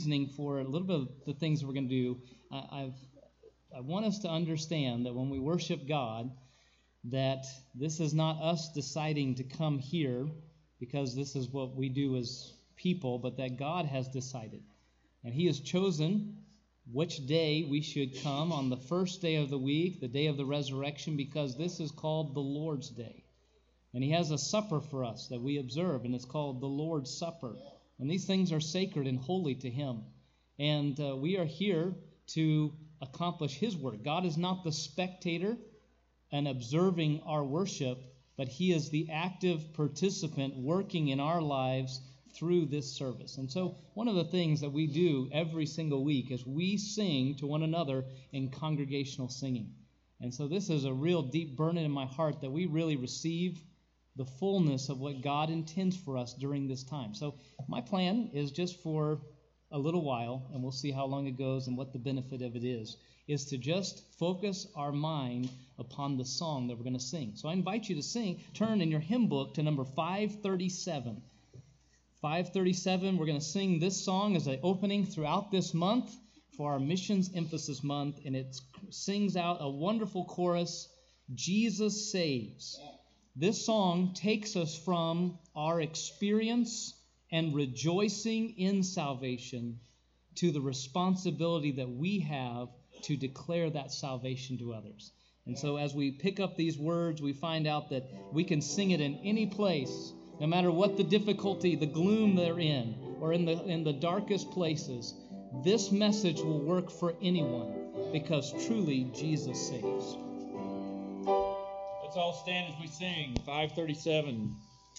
reasoning for a little bit of the things we're going to do. I want us to understand that when we worship God, that this is not us deciding to come here because this is what we do as people, but that God has decided. And He has chosen which day we should come on the first day of the week, the day of the resurrection, because this is called the Lord's Day. And He has a supper for us that we observe, and it's called the Lord's Supper. And these things are sacred and holy to Him. And we are here to accomplish His work. God is not the spectator and observing our worship, but He is the active participant working in our lives through this service. And so one of the things that we do every single week is we sing to one another in congregational singing. And so this is a real deep burden in my heart that we really receive the fullness of what God intends for us during this time. So my plan is just for a little while, and we'll see how long it goes and what the benefit of it is to just focus our mind upon the song that we're going to sing. So I invite you to turn in your hymn book to number 537. 537, we're going to sing this song as an opening throughout this month for our Missions Emphasis Month, and it sings out a wonderful chorus, Jesus Saves. This song takes us from our experience and rejoicing in salvation to the responsibility that we have to declare that salvation to others. And so as we pick up these words, we find out that we can sing it in any place, no matter what the difficulty, the gloom they're in, or in the darkest places. This message will work for anyone because truly Jesus saves. Let's all stand as we sing 537.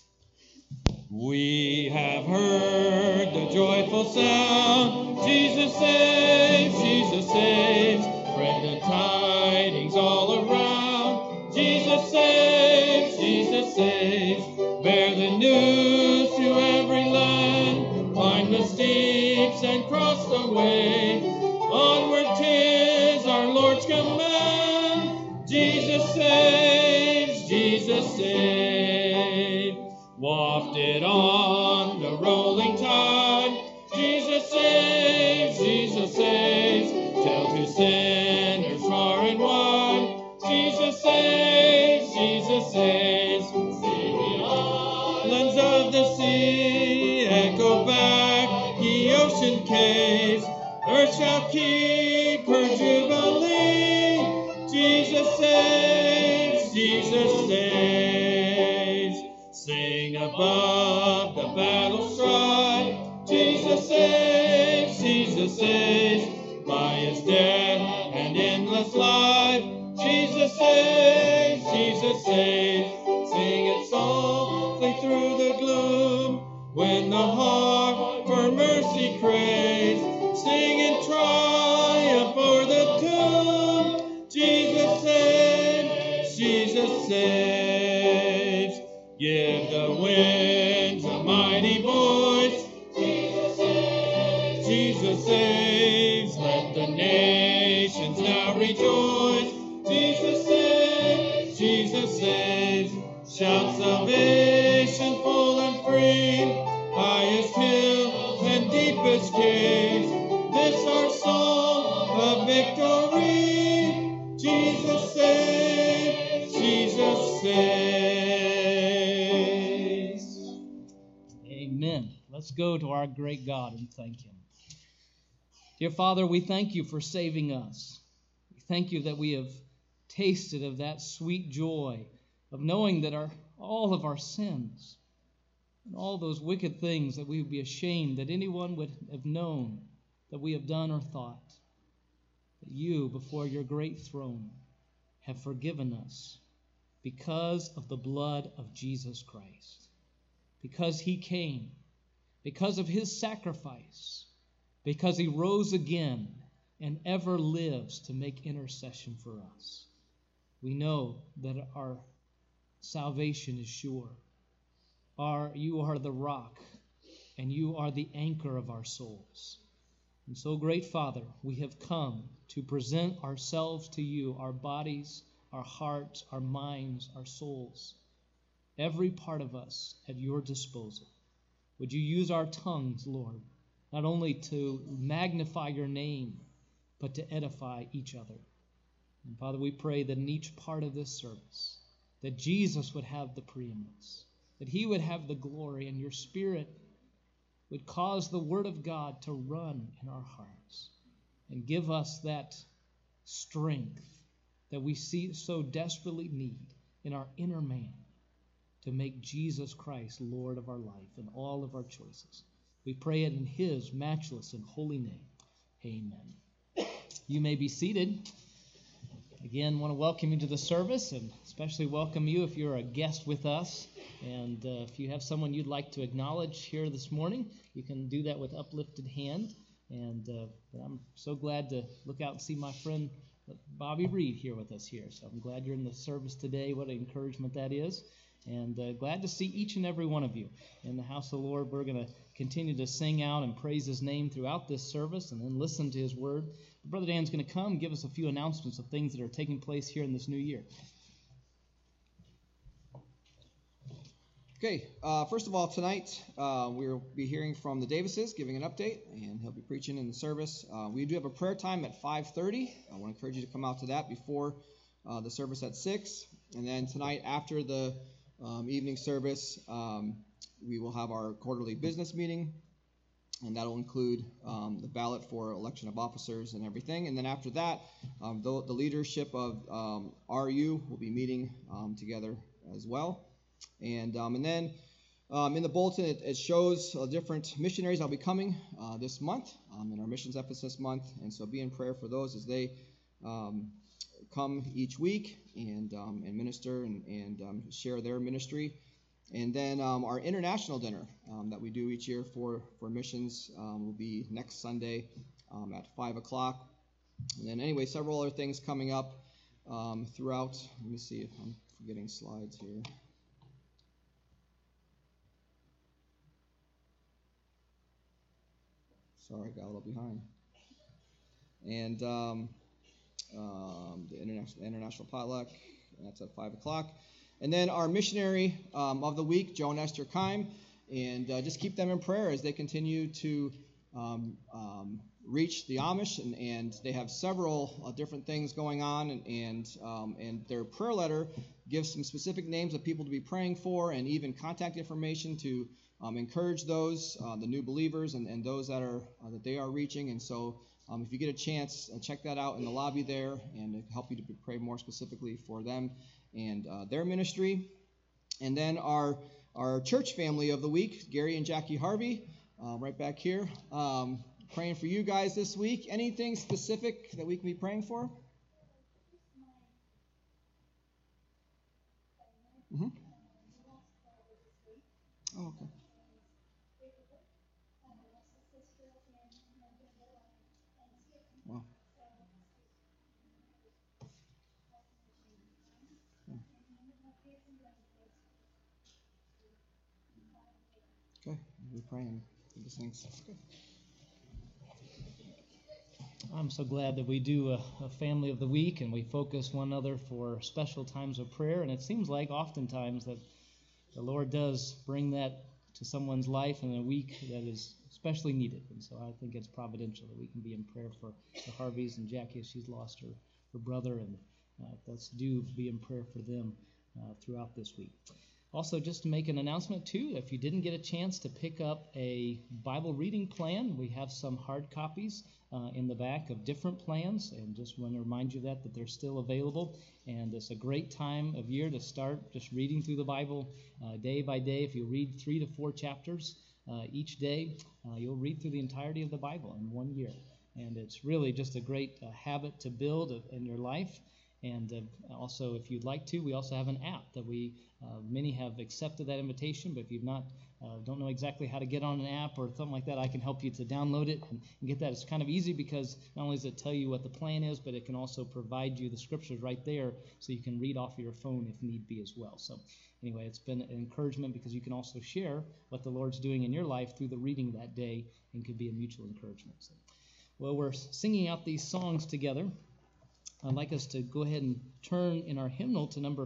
We have heard the joyful sound, Jesus saves, Jesus saves. Spread the tidings all around, Jesus saves, Jesus saves. Bear the news to every land, climb the steeps and cross the way. Onward 'tis our Lord's command, Jesus saves, Jesus saves. Wafted on the rolling tide, Jesus saves, Jesus saves. Tell to sinners far and wide, Jesus saves, Jesus saves. See the islands of the sea echo back the ocean caves. Earth shall keep her jubilee, Jesus saves, Jesus saves. Sing above the battle strife, Jesus saves, Jesus saves. By His death and endless life, Jesus saves, Jesus saves. Sing it softly through the gloom, when the heart for mercy craves. Sing in triumph o'er the tomb, Jesus saves, Jesus saves. Give the winds a mighty voice, Jesus saves, Jesus saves. Let the nations now rejoice, Jesus saves, Jesus saves. Shout salvation full and free, highest hill and deepest caves. This our song of victory, Jesus saves, Jesus saves. Amen. Let's go to our great God and thank Him. Dear Father, we thank You for saving us. We thank You that we have tasted of that sweet joy of knowing that all of our sins and all those wicked things that we would be ashamed that anyone would have known that we have done or thought, that You, before Your great throne, have forgiven us because of the blood of Jesus Christ, because He came, because of His sacrifice, because He rose again and ever lives to make intercession for us. We know that our salvation is sure. You are the rock, and You are the anchor of our souls. And so, great Father, we have come to present ourselves to You, our bodies, our hearts, our minds, our souls, every part of us at Your disposal. Would You use our tongues, Lord, not only to magnify your name, but to edify each other. And Father, we pray that in each part of this service, that Jesus would have the preeminence, that he would have the glory, and your Spirit would cause the Word of God to run in our hearts and give us that strength that we so desperately need in our inner man to make Jesus Christ Lord of our life and all of our choices. We pray it in his matchless and holy name. Amen. You may be seated. Again, want to welcome you to the service, and especially welcome you if you're a guest with us. And if you have someone you'd like to acknowledge here this morning, you can do that with uplifted hand. And I'm so glad to look out and see my friend Bobby Reed here with us here. So I'm glad you're in the service today. What an encouragement that is. And glad to see each and every one of you in the house of the Lord. We're going to continue to sing out and praise his name throughout this service and then listen to his word. Brother Dan's going to come and give us a few announcements of things that are taking place here in this new year. Okay, first of all, tonight we'll be hearing from the Davises, giving an update, and he'll be preaching in the service. We do have a prayer time at 5:30. I want to encourage you to come out to that before the service at 6. And then tonight, after the evening service, we will have our quarterly business meeting, and that will include the ballot for election of officers and everything. And then after that, the leadership of RU will be meeting together as well. And then in the bulletin, it shows different missionaries that will be coming this month in our missions emphasis month. And so be in prayer for those as they come each week and minister and share their ministry. And then our international dinner that we do each year for missions will be next Sunday at 5 o'clock. And then anyway, several other things coming up throughout. Let me see if I'm forgetting slides here. Sorry, I got a little behind. And the international potluck, that's at 5 o'clock. And then our missionary of the week, Joan Esther Keim, and just keep them in prayer as they continue to reach the Amish, and they have several different things going on, and their prayer letter gives some specific names of people to be praying for, and even contact information to encourage those, the new believers, and those that they are reaching. And so if you get a chance, check that out in the lobby there, and it'll help you to pray more specifically for them and their ministry. And then our church family of the week, Gary and Jackie Harvey, right back here, praying for you guys this week. Anything specific that we can be praying for? Mm-hmm. Oh, okay. Wow. Okay, we're praying for these things. Okay. I'm so glad that we do a family of the week and we focus one another for special times of prayer. And it seems like oftentimes that the Lord does bring that to someone's life in a week that is especially needed. And so I think it's providential that we can be in prayer for the Harveys and Jackie as she's lost her brother. And let's do be in prayer for them throughout this week. Also, just to make an announcement, too, if you didn't get a chance to pick up a Bible reading plan, we have some hard copies in the back of different plans, and just want to remind you that they're still available. And it's a great time of year to start just reading through the Bible day by day. If you read 3 to 4 chapters each day, you'll read through the entirety of the Bible in 1 year. And it's really just a great habit to build in your life. And also, if you'd like to, we also have an app that many have accepted that invitation, but if you've not, don't know exactly how to get on an app or something like that, I can help you to download it and get that. It's kind of easy because not only does it tell you what the plan is, but it can also provide you the scriptures right there so you can read off of your phone if need be as well. So anyway, it's been an encouragement because you can also share what the Lord's doing in your life through the reading that day and could be a mutual encouragement. So, well, we're singing out these songs together. I'd like us to go ahead and turn in our hymnal to number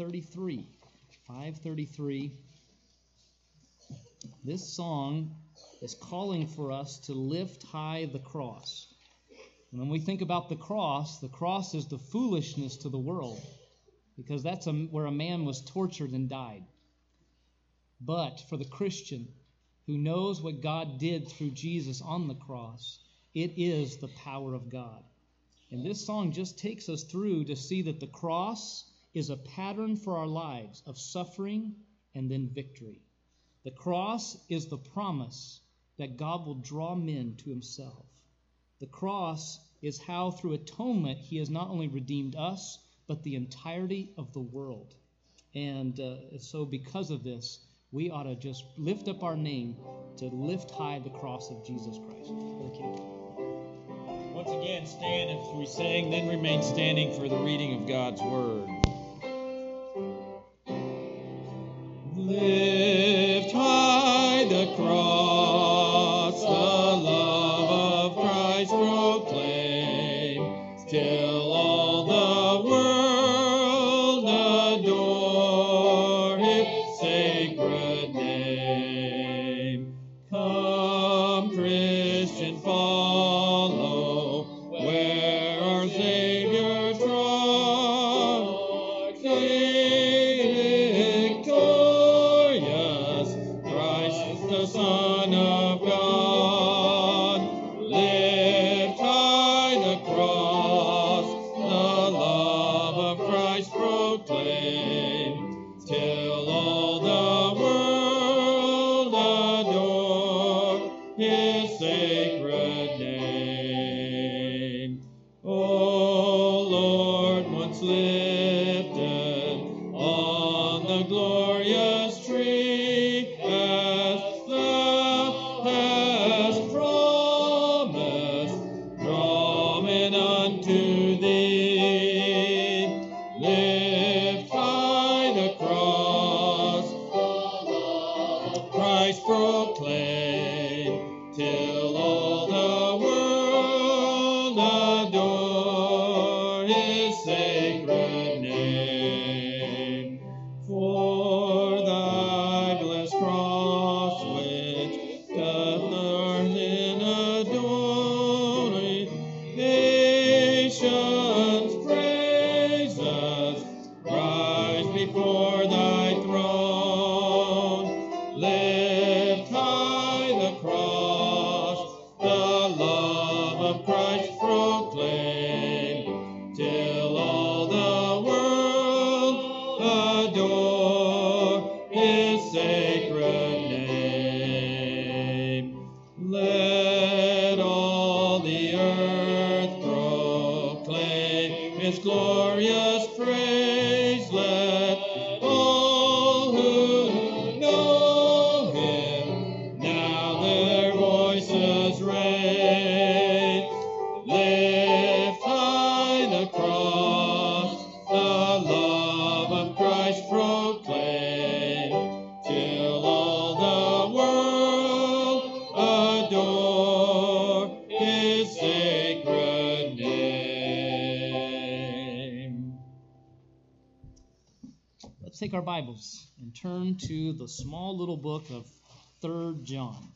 533. 533. This song is calling for us to lift high the cross. And when we think about the cross is the foolishness to the world, because that's where a man was tortured and died. But for the Christian who knows what God did through Jesus on the cross, it is the power of God. And this song just takes us through to see that the cross is a pattern for our lives of suffering and then victory. The cross is the promise that God will draw men to himself. The cross is how through atonement he has not only redeemed us, but the entirety of the world. And so because of this, we ought to just lift up our name to lift high the cross of Jesus Christ. Thank you. Once again, stand as we sing, then remain standing for the reading of God's Word. Lift high the cross, the love of Christ proclaim, till all the world adore his sacred name. Come, Christian, follow where our Savior trod. Sing victorious, Christ the Son of God. Lift high the cross, the love of Christ proclaim, till all the world adore his sacred name. O Lord, once lifted on the glorious tree, as thou hast promised, draw men unto thee. Lift high the cross, Christ proclaim, till all the world adore his sacred name. For thy blessed cross, which doth earth in adoring, nations praise us, rise before thy throne. Lift high the cross, the love of Christ proclaim, till all the world adore his sacred name. Let all the earth proclaim his glorious praise. Let all who know him now their voices raise. Lift high the cross, the love of Christ proclaim, till all the world adore his sacred name. Let's take our Bibles and turn to the small little book of 3 John.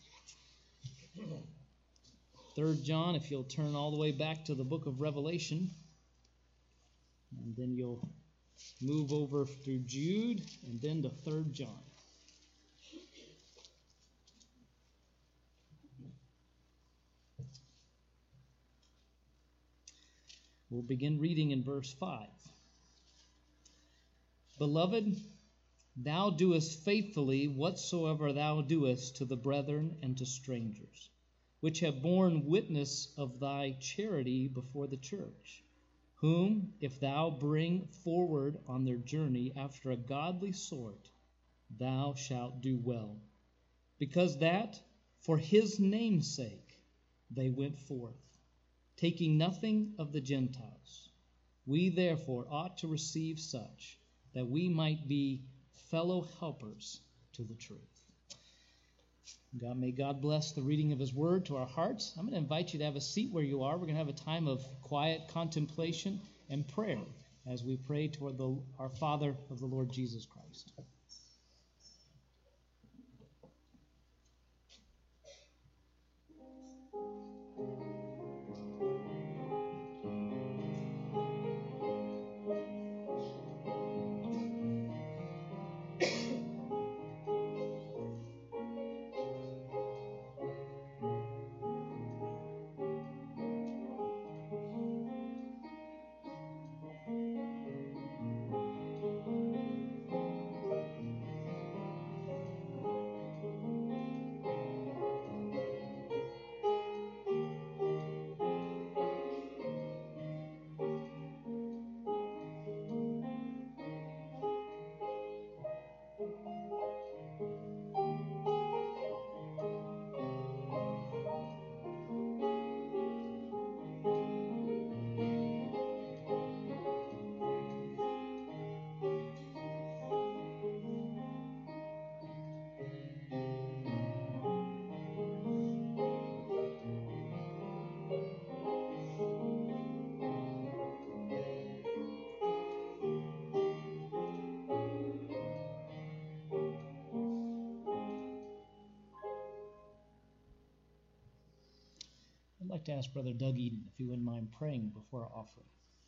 3 John, if you'll turn all the way back to the book of Revelation, and then you'll move over through Jude and then to 3 John. We'll begin reading in verse 5. Beloved, thou doest faithfully whatsoever thou doest to the brethren and to strangers, which have borne witness of thy charity before the church, whom, if thou bring forward on their journey after a godly sort, thou shalt do well, because that for his name's sake they went forth, taking nothing of the Gentiles. We therefore ought to receive such, that we might be fellow helpers to the truth. May God bless the reading of his word to our hearts. I'm going to invite you to have a seat where you are. We're going to have a time of quiet contemplation and prayer as we pray toward our Father of the Lord Jesus Christ. I'd like to ask Brother Doug Eden if he wouldn't mind praying before our offering.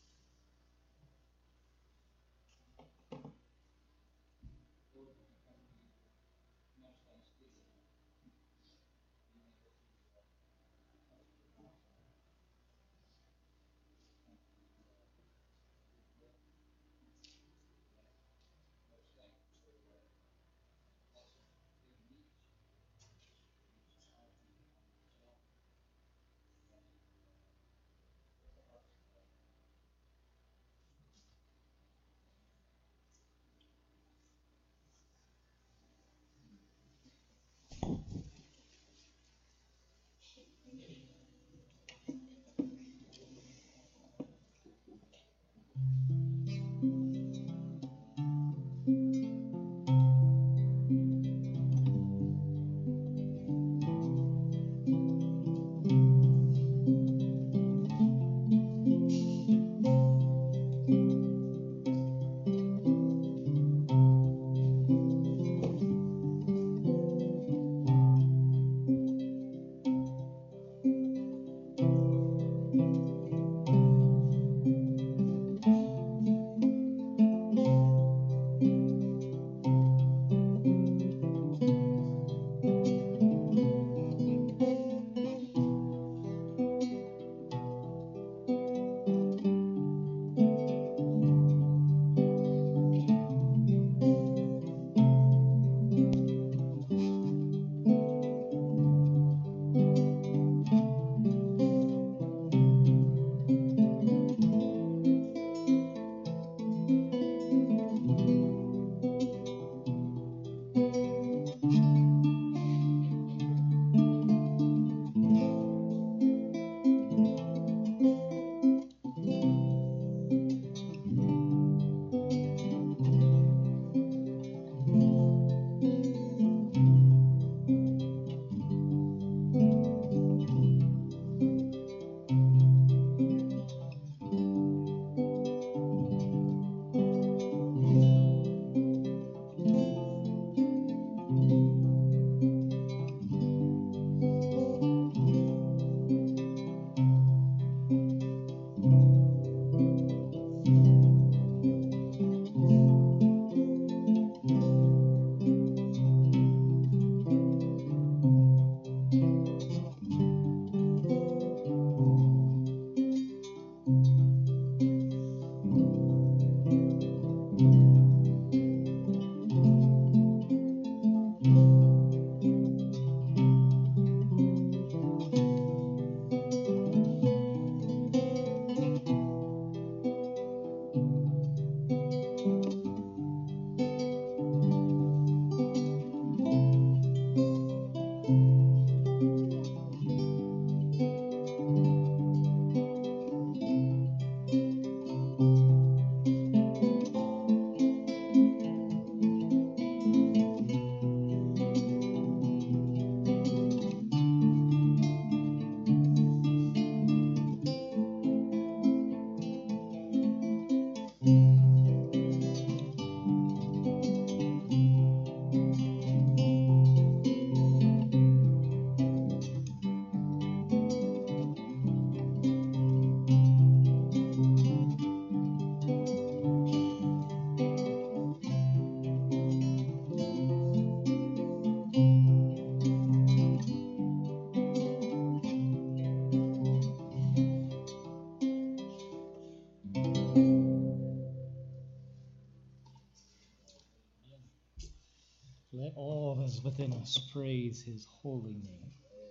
Let all that is within us praise his holy name.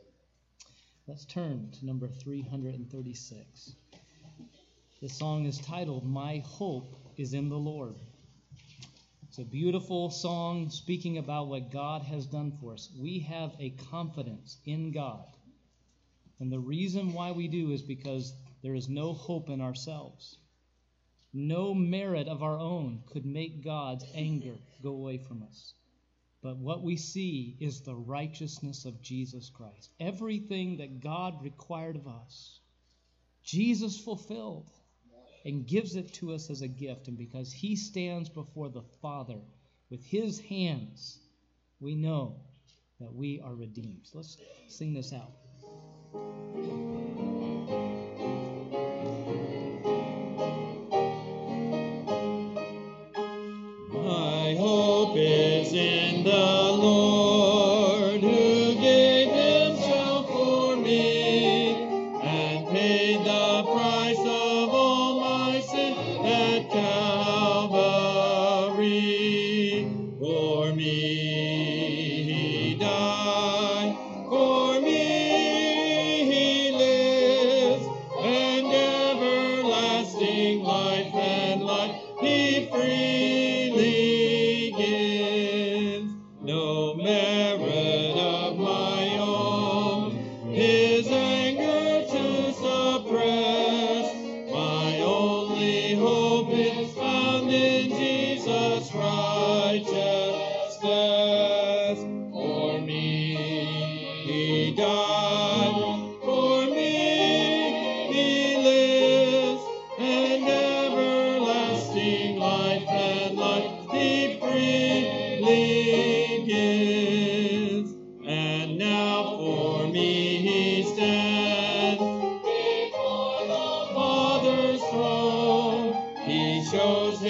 Let's turn to number 336. This song is titled, My Hope is in the Lord. It's a beautiful song speaking about what God has done for us. We have a confidence in God. And the reason why we do is because there is no hope in ourselves. No merit of our own could make God's anger go away from us. But what we see is the righteousness of Jesus Christ. Everything that God required of us, Jesus fulfilled and gives it to us as a gift. And because he stands before the Father with his hands, we know that we are redeemed. So let's sing this out.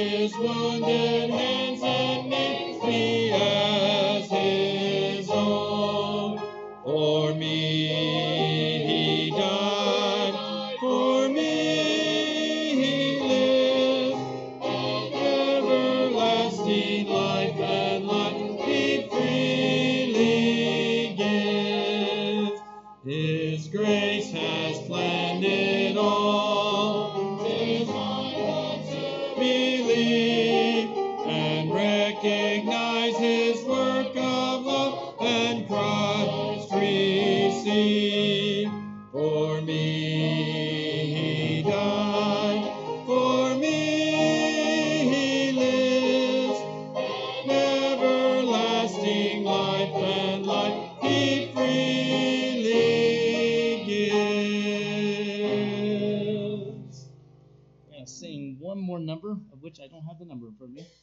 his wounded hands and made me as his own. For me he died, for me he lived, and everlasting life and life he freely gives. His grace has planned it all. 'Tis mine but to believe and recognize his work of love and Christ receive. For me he died, for me he lives, and everlasting life and life he freely gives. We're going to sing one more number, of which I don't have the number in front of me.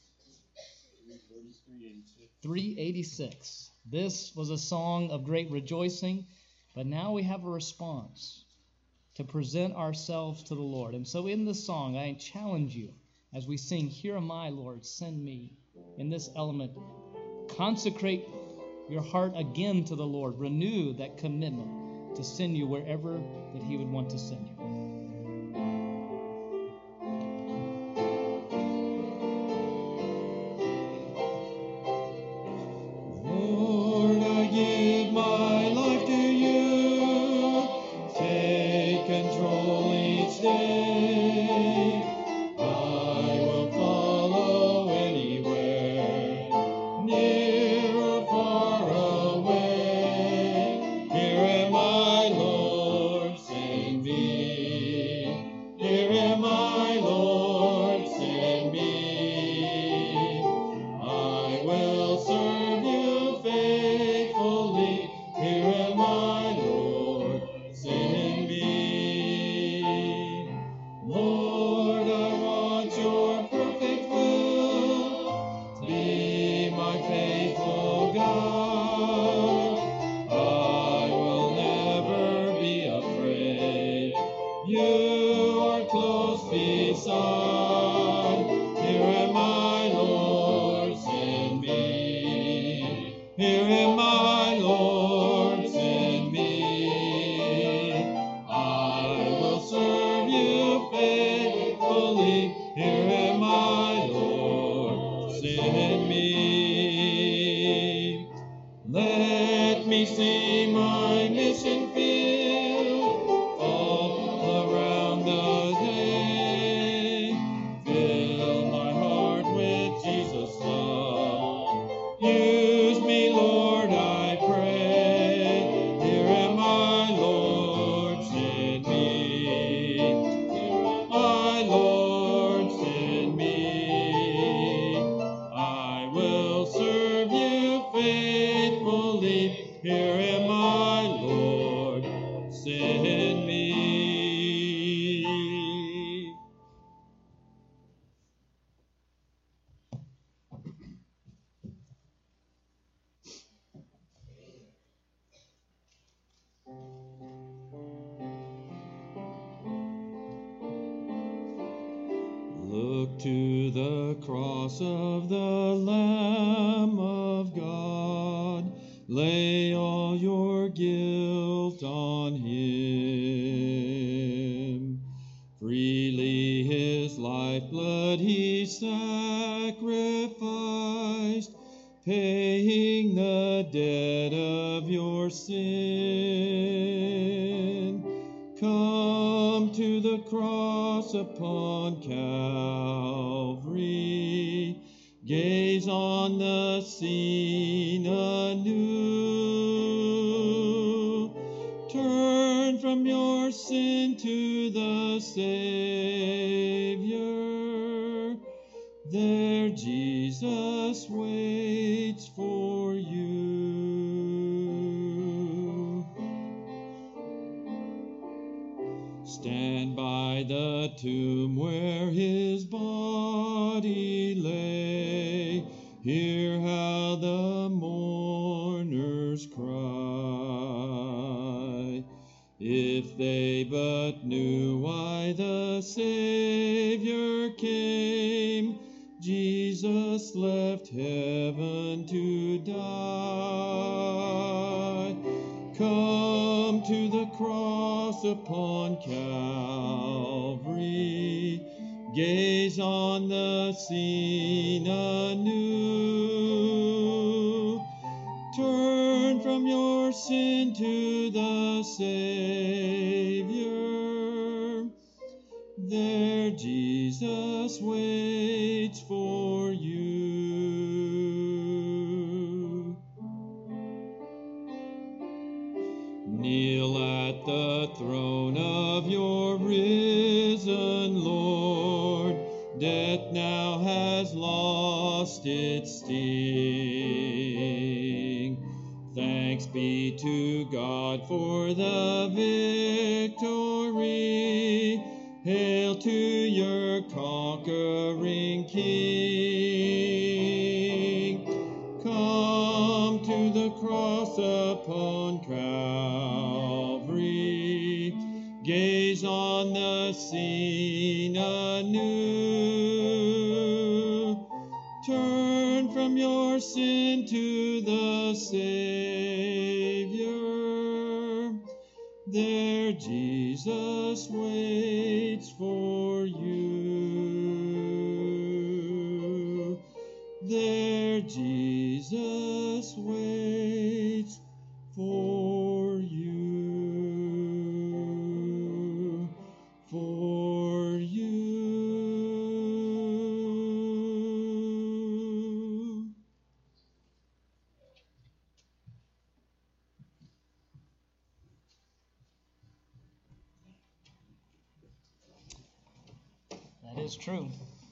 386. This was a song of great rejoicing, but now we have a response to present ourselves to the Lord. And so in this song, I challenge you, as we sing, "Here am I, Lord, send me," in this element, consecrate your heart again to the Lord. Renew that commitment to send you wherever that he would want to send you. Lord, I give my life to you. Take control each day. I will follow anywhere, near or far away. Here am I, Lord, send me. Here am I, Lord, send me. I will serve you faithfully. Here am I, Lord, send me. Lord, I want your perfect will. Be my faithful God. I will never be afraid. You are close beside. Here am I, Lord, send me. Here am I, Lord, send me. I will serve you faithfully. Here am I, Lord, send me. Let me see my mission field all around the day. Fill my heart with Jesus' love. Use me, Lord, I pray. Here am I, Lord, send me. Here am I, Lord, send me. I will serve you faithfully. Here am I, Lord, send me. Look to the cross of the Lamb of God. Lay all your guilt on him. Freely his lifeblood he sacrificed, paying the debt of your sin. Come to the cross upon Calvary. Gaze on the scene anew. Turn from your sin to the Savior. There Jesus waits for you. Stand by the tomb where his body lay. Hear how the mourners cry. If they but knew why the Savior came, Jesus left heaven to die. Come to the cross upon Calvary. Gaze on the scene anew. Turn from your sin to the Savior. There Jesus waits for you. Kneel at the throne of your risen Lord. Death now has lost its sting. Thanks be to God for the victory. Hail to your conquering King. Come to the cross upon Calvary. Gaze on the scene anew. Turn from your sin to the Savior. There Jesus waits for you. There Jesus waits for you. For you. That is true.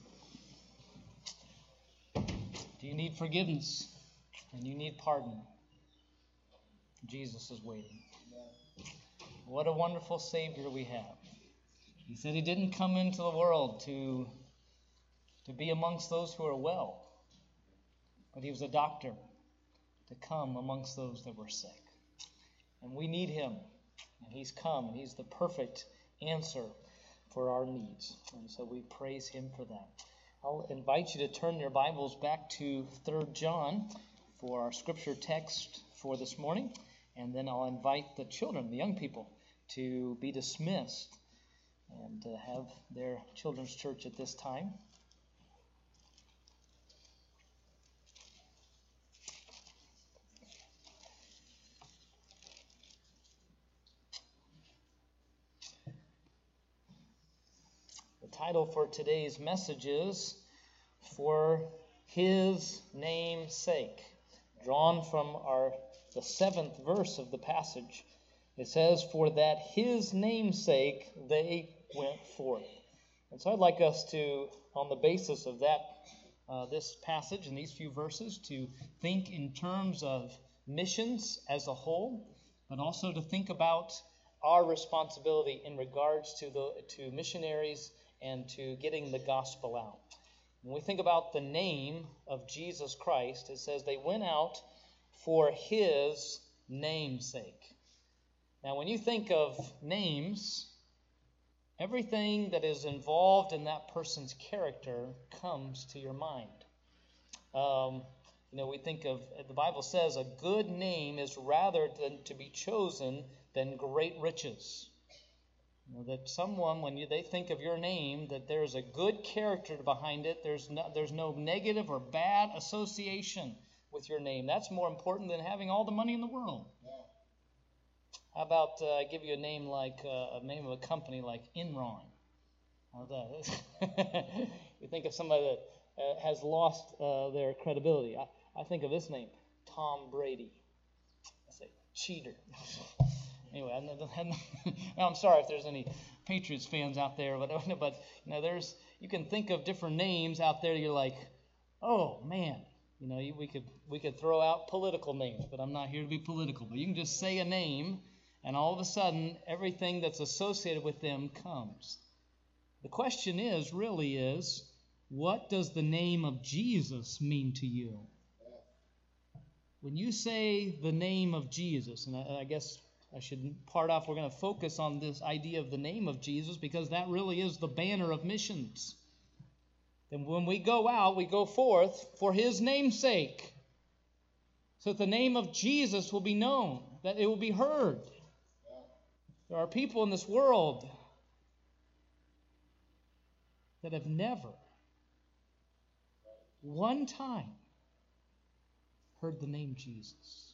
Do you need forgiveness and you need pardon? Jesus is waiting. What a wonderful Savior we have. He said he didn't come into the world to be amongst those who are well, but he was a doctor to come amongst those that were sick. And we need him, and he's come, and he's the perfect answer for our needs. And so we praise him for that. I'll invite you to turn your Bibles back to 3 John for our scripture text for this morning, and then I'll invite the children, the young people, to be dismissed and to have their children's church at this time. The title for today's message is For His Name's Sake, drawn from the 7th verse of the passage. It says, for that His name's sake they went forth. And so I'd like us to, on the basis of that, this passage and these few verses, to think in terms of missions as a whole, but also to think about our responsibility in regards to missionaries and to getting the gospel out. When we think about the name of Jesus Christ, it says they went out for His name's sake. Now, when you think of names, everything that is involved in that person's character comes to your mind. We think of, the Bible says, a good name is rather than to be chosen than great riches. That someone, when they think of your name, that there's a good character behind it. There's no negative or bad association with your name. That's more important than having all the money in the world. How about I give you a name like a name of a company like Enron? How's that? You think of somebody that has lost their credibility. I think of this name, Tom Brady. I say cheater. Anyway, I'm sorry if there's any Patriots fans out there, but you can think of different names out there. You're like, oh man, we could throw out political names, but I'm not here to be political. But you can just say a name, and all of a sudden, everything that's associated with them comes. The question is, what does the name of Jesus mean to you? When you say the name of Jesus, and I guess I should part off, we're going to focus on this idea of the name of Jesus because that really is the banner of missions. then when we go out, we go forth for His name's sake, so that the name of Jesus will be known, that it will be heard. There are people in this world that have never, one time, heard the name Jesus.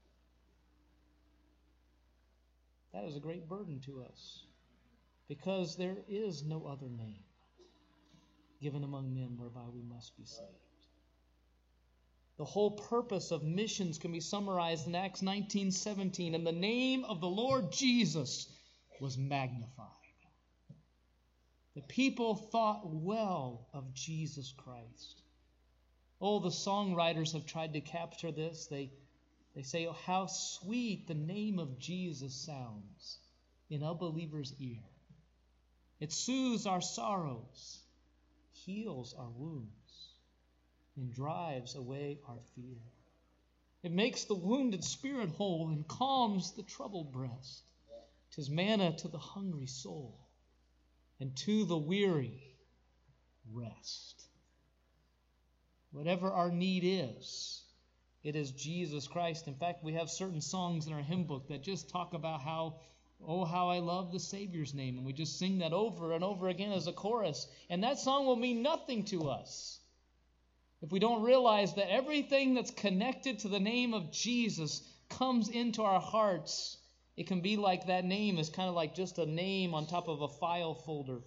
That is a great burden to us, because there is no other name given among men whereby we must be saved. The whole purpose of missions can be summarized in Acts 19:17. And the name of the Lord Jesus was magnified. The people thought well of Jesus Christ. Oh, the songwriters have tried to capture this. They say, oh, how sweet the name of Jesus sounds in a believer's ear. It soothes our sorrows, heals our wounds, and drives away our fear. It makes the wounded spirit whole and calms the troubled breast. 'Tis manna to the hungry soul, and to the weary, rest. Whatever our need is, it is Jesus Christ. In fact, we have certain songs in our hymn book that just talk about how, oh, how I love the Savior's name. And we just sing that over and over again as a chorus. And that song will mean nothing to us if we don't realize that everything that's connected to the name of Jesus comes into our hearts. It can be like that name is kind of like just a name on top of a file folder.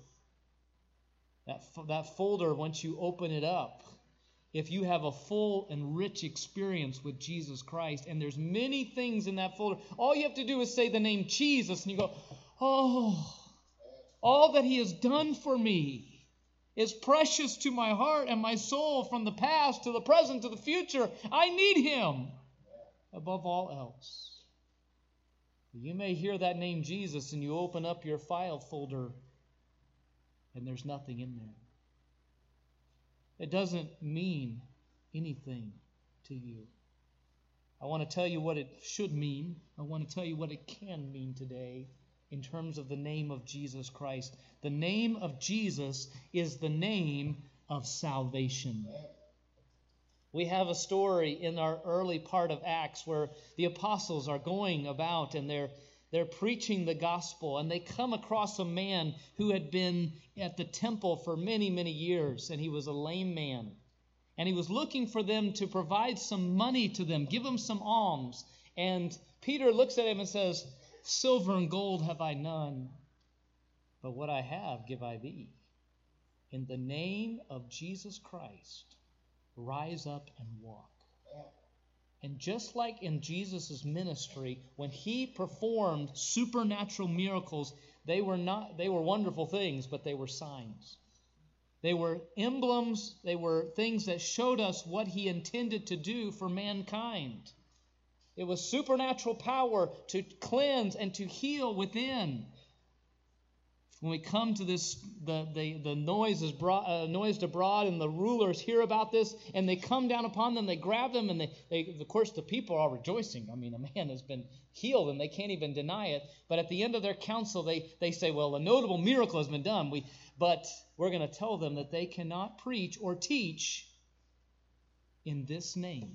That folder, once you open it up, if you have a full and rich experience with Jesus Christ, and there's many things in that folder, all you have to do is say the name Jesus, and you go, oh, all that He has done for me is precious to my heart and my soul, from the past to the present to the future. I need Him above all else. You may hear that name Jesus and you open up your file folder and there's nothing in there. It doesn't mean anything to you. I want to tell you what it should mean. I want to tell you what it can mean today in terms of the name of Jesus Christ. The name of Jesus is the name of salvation. We have a story in our early part of Acts where the apostles are going about and they're preaching the gospel, and they come across a man who had been at the temple for many, many years, and he was a lame man. And he was looking for them to provide some money to them, give them some alms. And Peter looks at him and says, silver and gold have I none, but what I have give I thee. In the name of Jesus Christ, rise up and walk. And just like in Jesus' ministry, when He performed supernatural miracles, they were wonderful things, but they were signs. They were emblems, they were things that showed us what He intended to do for mankind. It was supernatural power to cleanse and to heal within. When we come to this, the noise is noised abroad, and the rulers hear about this, and they come down upon them, they grab them, and they of course, the people are rejoicing. I mean, a man has been healed, and they can't even deny it. But at the end of their council, they say, well, a notable miracle has been done. But we're going to tell them that they cannot preach or teach in this name.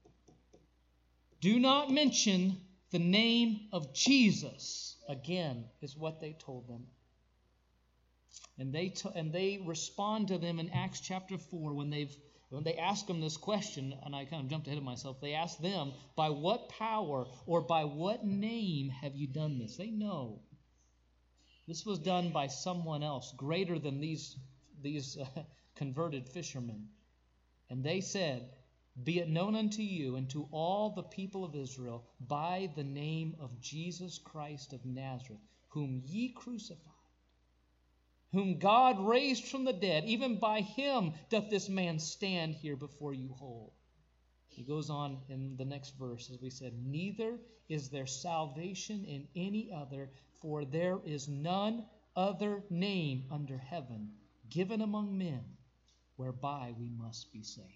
Do not mention the name of Jesus again, is what they told them. And they respond to them in Acts chapter 4 when they ask them this question, and I kind of jumped ahead of myself. They ask them, by what power or by what name have you done this? They know this was done by someone else greater than these converted fishermen. And they said, be it known unto you and to all the people of Israel by the name of Jesus Christ of Nazareth, whom ye crucified, whom God raised from the dead, even by Him doth this man stand here before you whole. He goes on in the next verse, as we said, neither is there salvation in any other, for there is none other name under heaven given among men whereby we must be saved.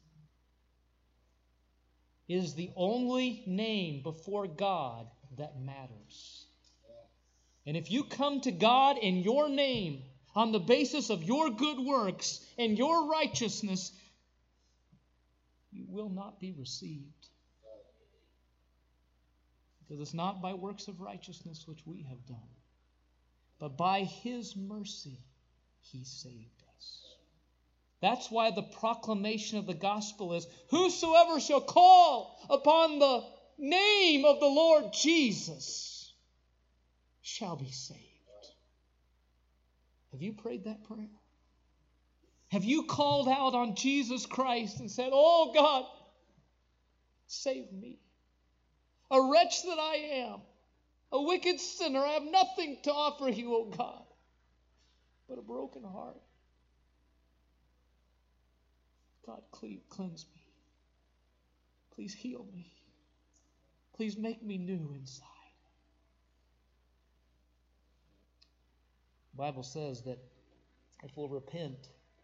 It is the only name before God that matters. And if you come to God in your name, on the basis of your good works and your righteousness, you will not be received. Because it's not by works of righteousness which we have done, but by His mercy He saved us. That's why the proclamation of the gospel is, whosoever shall call upon the name of the Lord Jesus shall be saved. Have you prayed that prayer? Have you called out on Jesus Christ and said, oh God, save me. A wretch that I am, a wicked sinner, I have nothing to offer you, O God, but a broken heart. God, cleanse me. Please heal me. Please make me new inside. The Bible says that if we'll repent,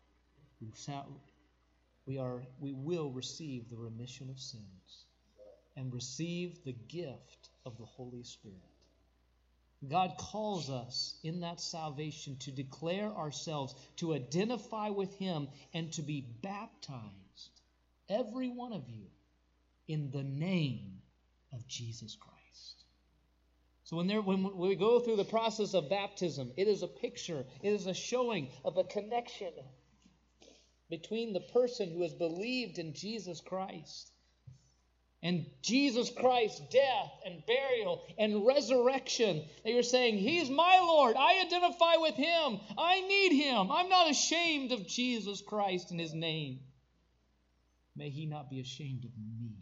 we will receive the remission of sins and receive the gift of the Holy Spirit. God calls us in that salvation to declare ourselves, to identify with Him, and to be baptized, every one of you, in the name of Jesus Christ. So when we go through the process of baptism, it is a picture, it is a showing of a connection between the person who has believed in Jesus Christ and Jesus Christ's death and burial and resurrection. That you're saying, He's my Lord. I identify with Him. I need Him. I'm not ashamed of Jesus Christ and His name. May He not be ashamed of me.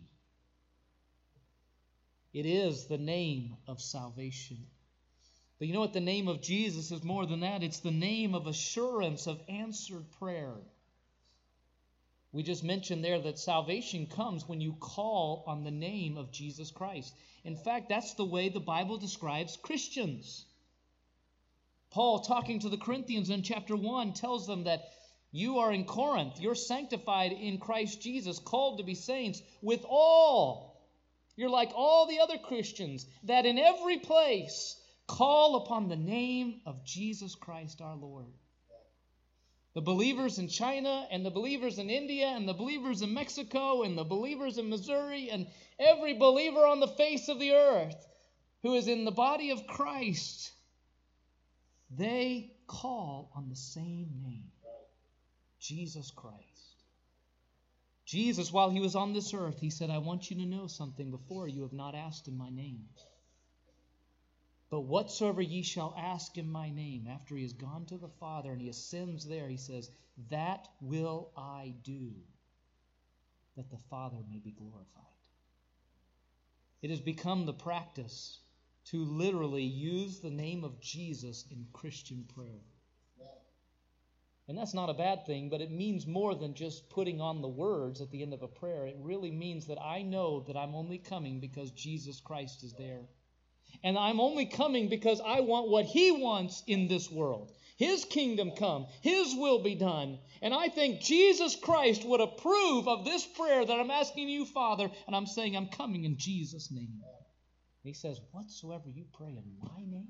It is the name of salvation. But you know what? The name of Jesus is more than that. It's the name of assurance of answered prayer. We just mentioned there that salvation comes when you call on the name of Jesus Christ. In fact, that's the way the Bible describes Christians. Paul, talking to the Corinthians in chapter 1, tells them that you are in Corinth, you're sanctified in Christ Jesus, called to be saints with all. You're like all the other Christians that in every place call upon the name of Jesus Christ our Lord. The believers in China and the believers in India and the believers in Mexico and the believers in Missouri and every believer on the face of the earth who is in the body of Christ, they call on the same name, Jesus Christ. Jesus, while He was on this earth, He said, I want you to know something before you have not asked in my name. But whatsoever ye shall ask in my name, after He has gone to the Father and He ascends there, He says, that will I do, that the Father may be glorified. It has become the practice to literally use the name of Jesus in Christian prayer. And that's not a bad thing, but it means more than just putting on the words at the end of a prayer. It really means that I know that I'm only coming because Jesus Christ is there. And I'm only coming because I want what He wants in this world. His kingdom come. His will be done. And I think Jesus Christ would approve of this prayer that I'm asking you, Father, and I'm saying I'm coming in Jesus' name. And He says, whatsoever you pray in my name,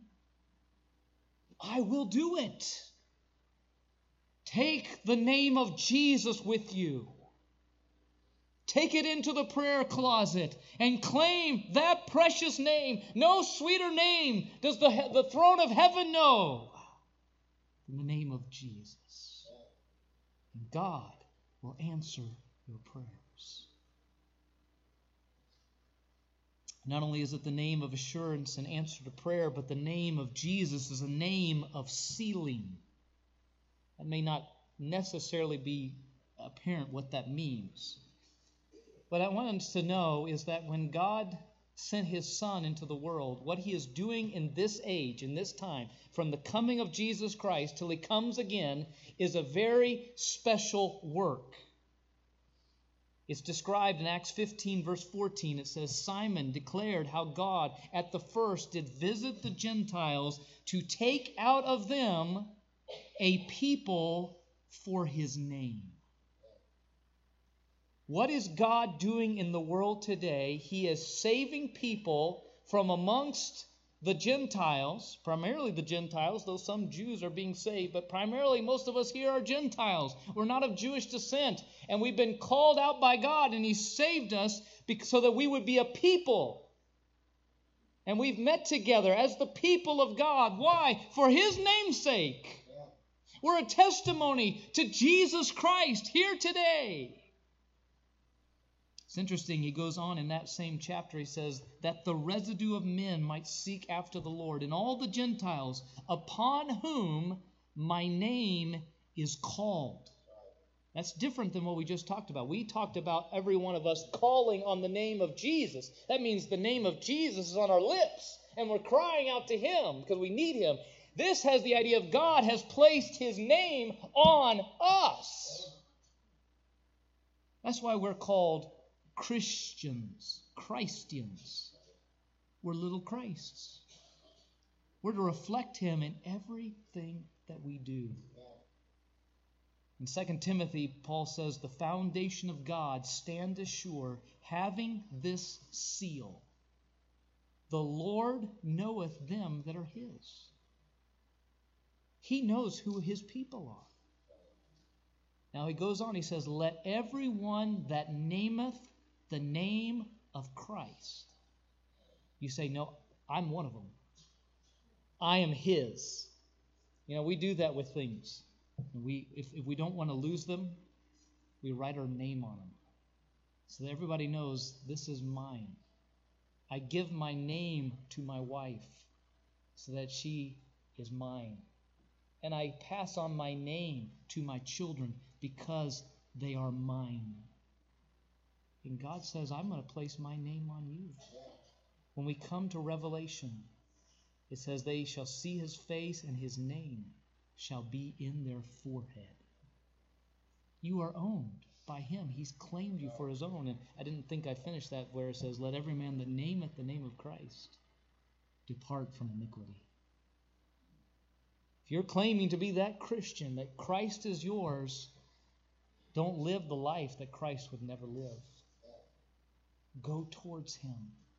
I will do it. Take the name of Jesus with you. Take it into the prayer closet and claim that precious name. No sweeter name does the throne of heaven know than the name of Jesus. And God will answer your prayers. Not only is it the name of assurance and answer to prayer, but the name of Jesus is a name of sealing. That may not necessarily be apparent what that means. What I want us to know is that when God sent His Son into the world, what He is doing in this age, in this time, from the coming of Jesus Christ till He comes again, is a very special work. It's described in Acts 15, verse 14. It says, Simon declared how God at the first did visit the Gentiles to take out of them a people for His name. What is God doing in the world today? He is saving people from amongst the Gentiles, primarily the Gentiles, though some Jews are being saved, but primarily most of us here are Gentiles. We're not of Jewish descent, and we've been called out by God, and He saved us so that we would be a people. And we've met together as the people of God. Why? For His name's sake. We're a testimony to Jesus Christ here today. It's interesting, he goes on in that same chapter, he says, that the residue of men might seek after the Lord, and all the Gentiles upon whom my name is called. That's different than what we just talked about. We talked about every one of us calling on the name of Jesus. That means the name of Jesus is on our lips, and we're crying out to Him because we need Him. This has the idea of God has placed His name on us. That's why we're called Christians. We're little Christs. We're to reflect Him in everything that we do. In 2 Timothy, Paul says, the foundation of God standeth sure, having this seal. The Lord knoweth them that are His. He knows who His people are. Now he goes on, he says, let everyone that nameth the name of Christ. You say, no, I'm one of them. I am His. You know, we do that with things. If we don't want to lose them, we write our name on them. So that everybody knows this is mine. I give my name to my wife so that she is mine. And I pass on my name to my children because they are mine. And God says, I'm going to place my name on you. When we come to Revelation, it says, they shall see His face and His name shall be in their forehead. You are owned by Him. He's claimed you for His own. And I didn't think I finished that where it says, let every man that nameth the name of Christ depart from iniquity. If you're claiming to be that Christian, that Christ is yours, don't live the life that Christ would never live. Go towards Him.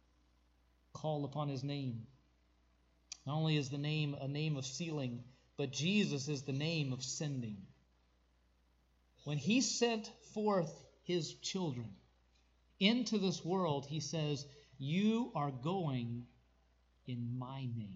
Call upon His name. Not only is the name a name of sealing, but Jesus is the name of sending. When He sent forth His children into this world, He says, you are going in my name.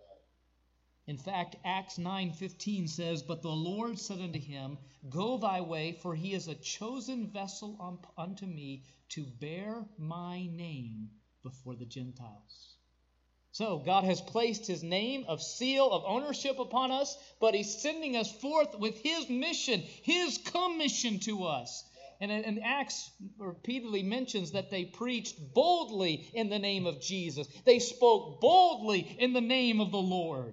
In fact, Acts 9:15 says, but the Lord said unto him, go thy way, for he is a chosen vessel unto me to bear my name before the Gentiles. So God has placed His name of seal, of ownership upon us, but He's sending us forth with His mission, His commission to us. And Acts repeatedly mentions that they preached boldly in the name of Jesus. They spoke boldly in the name of the Lord.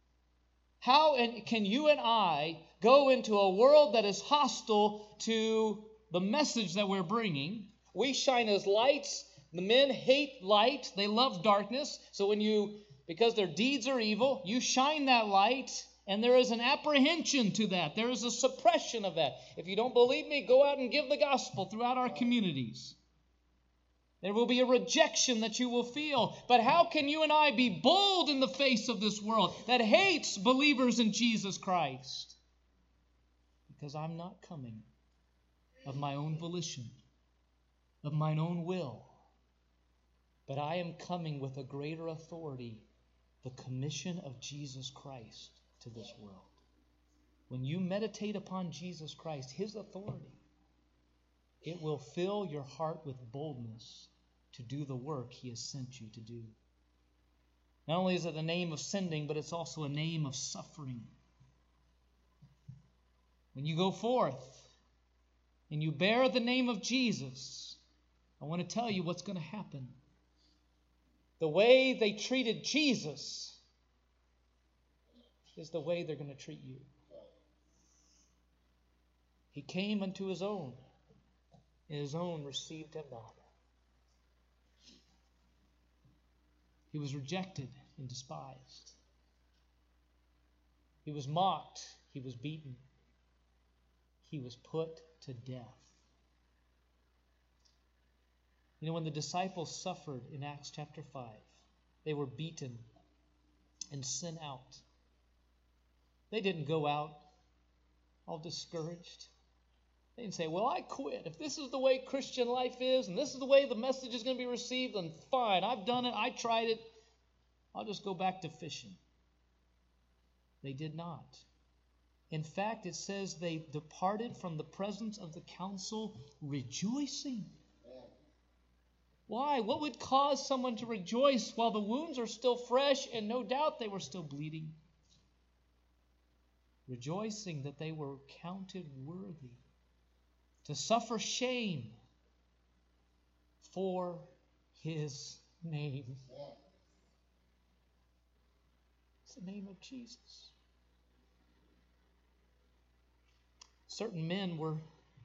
How can you and I go into a world that is hostile to the message that we're bringing? We shine as lights. The men hate light. They love darkness. So because their deeds are evil, you shine that light, and there is an apprehension to that. There is a suppression of that. If you don't believe me, go out and give the gospel throughout our communities. There will be a rejection that you will feel. But how can you and I be bold in the face of this world that hates believers in Jesus Christ? Because I'm not coming of my own volition, of mine own will. But I am coming with a greater authority, the commission of Jesus Christ to this world. When you meditate upon Jesus Christ, His authority, it will fill your heart with boldness to do the work He has sent you to do. Not only is it a name of sending, but it's also a name of suffering. When you go forth and you bear the name of Jesus, I want to tell you what's going to happen. The way they treated Jesus is the way they're going to treat you. He came unto His own, and His own received Him not. He was rejected and despised. He was mocked. He was beaten. He was put to death. You know, when the disciples suffered in Acts chapter 5, they were beaten. and sent out. They didn't go out all discouraged. They didn't say, well, I quit. If this is the way Christian life is, and this is the way the message is going to be received, then fine, I've done it, I tried it, I'll just go back to fishing. They did not. In fact, it says they departed from the presence of the council rejoicing. Why? What would cause someone to rejoice while the wounds are still fresh and no doubt they were still bleeding? Rejoicing that they were counted worthy to suffer shame for his name. It's the name of Jesus. Certain men were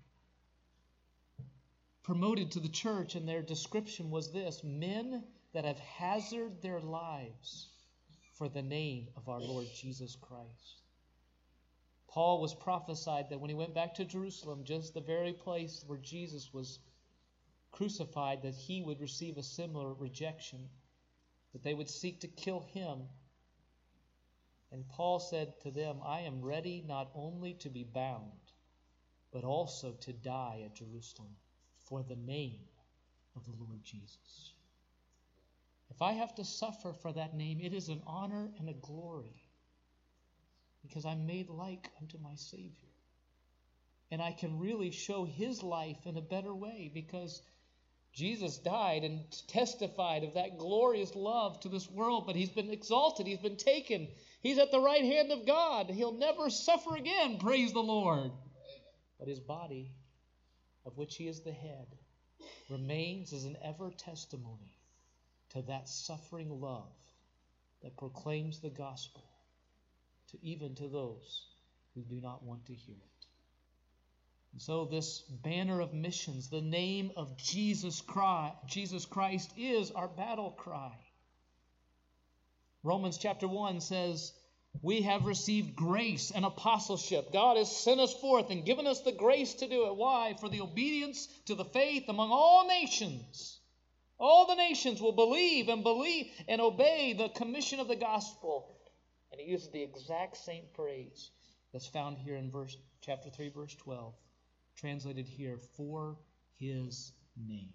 promoted to the church, and their description was this: men that have hazarded their lives for the name of our Lord Jesus Christ. Paul was prophesied that when he went back to Jerusalem, just the very place where Jesus was crucified, that he would receive a similar rejection, that they would seek to kill him. And Paul said to them, I am ready not only to be bound, but also to die at Jerusalem for the name of the Lord Jesus. If I have to suffer for that name, it is an honor and a glory, because I'm made like unto my Savior. And I can really show his life in a better way, because Jesus died and testified of that glorious love to this world, but he's been exalted, he's been taken. He's at the right hand of God. He'll never suffer again, praise the Lord. But his body, of which he is the head, remains as an ever testimony to that suffering love that proclaims the gospel even to those who do not want to hear it. And so this banner of missions, the name of Jesus Christ is our battle cry. Romans chapter 1 says, we have received grace and apostleship. God has sent us forth and given us the grace to do it. Why? For the obedience to the faith among all nations. All the nations will believe and obey the commission of the gospel. And he uses the exact same phrase that's found here in chapter 3, verse 12. Translated here, for his name.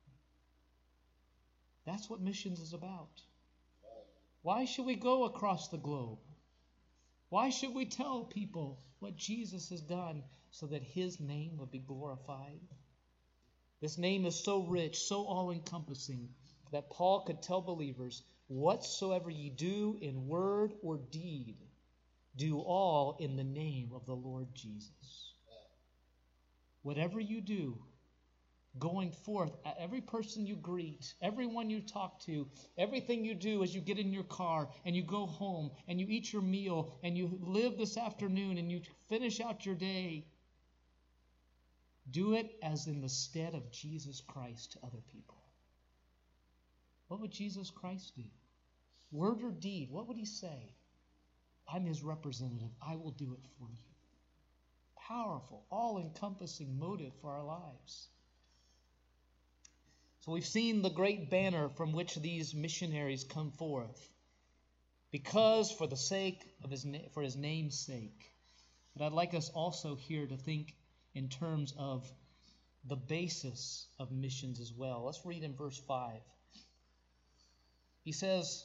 That's what missions is about. Why should we go across the globe? Why should we tell people what Jesus has done so that his name will be glorified? This name is so rich, so all-encompassing, that Paul could tell believers, whatsoever ye do in word or deed, do all in the name of the Lord Jesus. Whatever you do, going forth, every person you greet, everyone you talk to, everything you do as you get in your car and you go home and you eat your meal and you live this afternoon and you finish out your day, do it as in the stead of Jesus Christ to other people. What would Jesus Christ do? Word or deed, what would he say? I'm his representative. I will do it for you. Powerful, all-encompassing motive for our lives. So we've seen the great banner from which these missionaries come forth, because for his name's sake. But I'd like us also here to think in terms of the basis of missions as well. Let's read in verse 5. He says,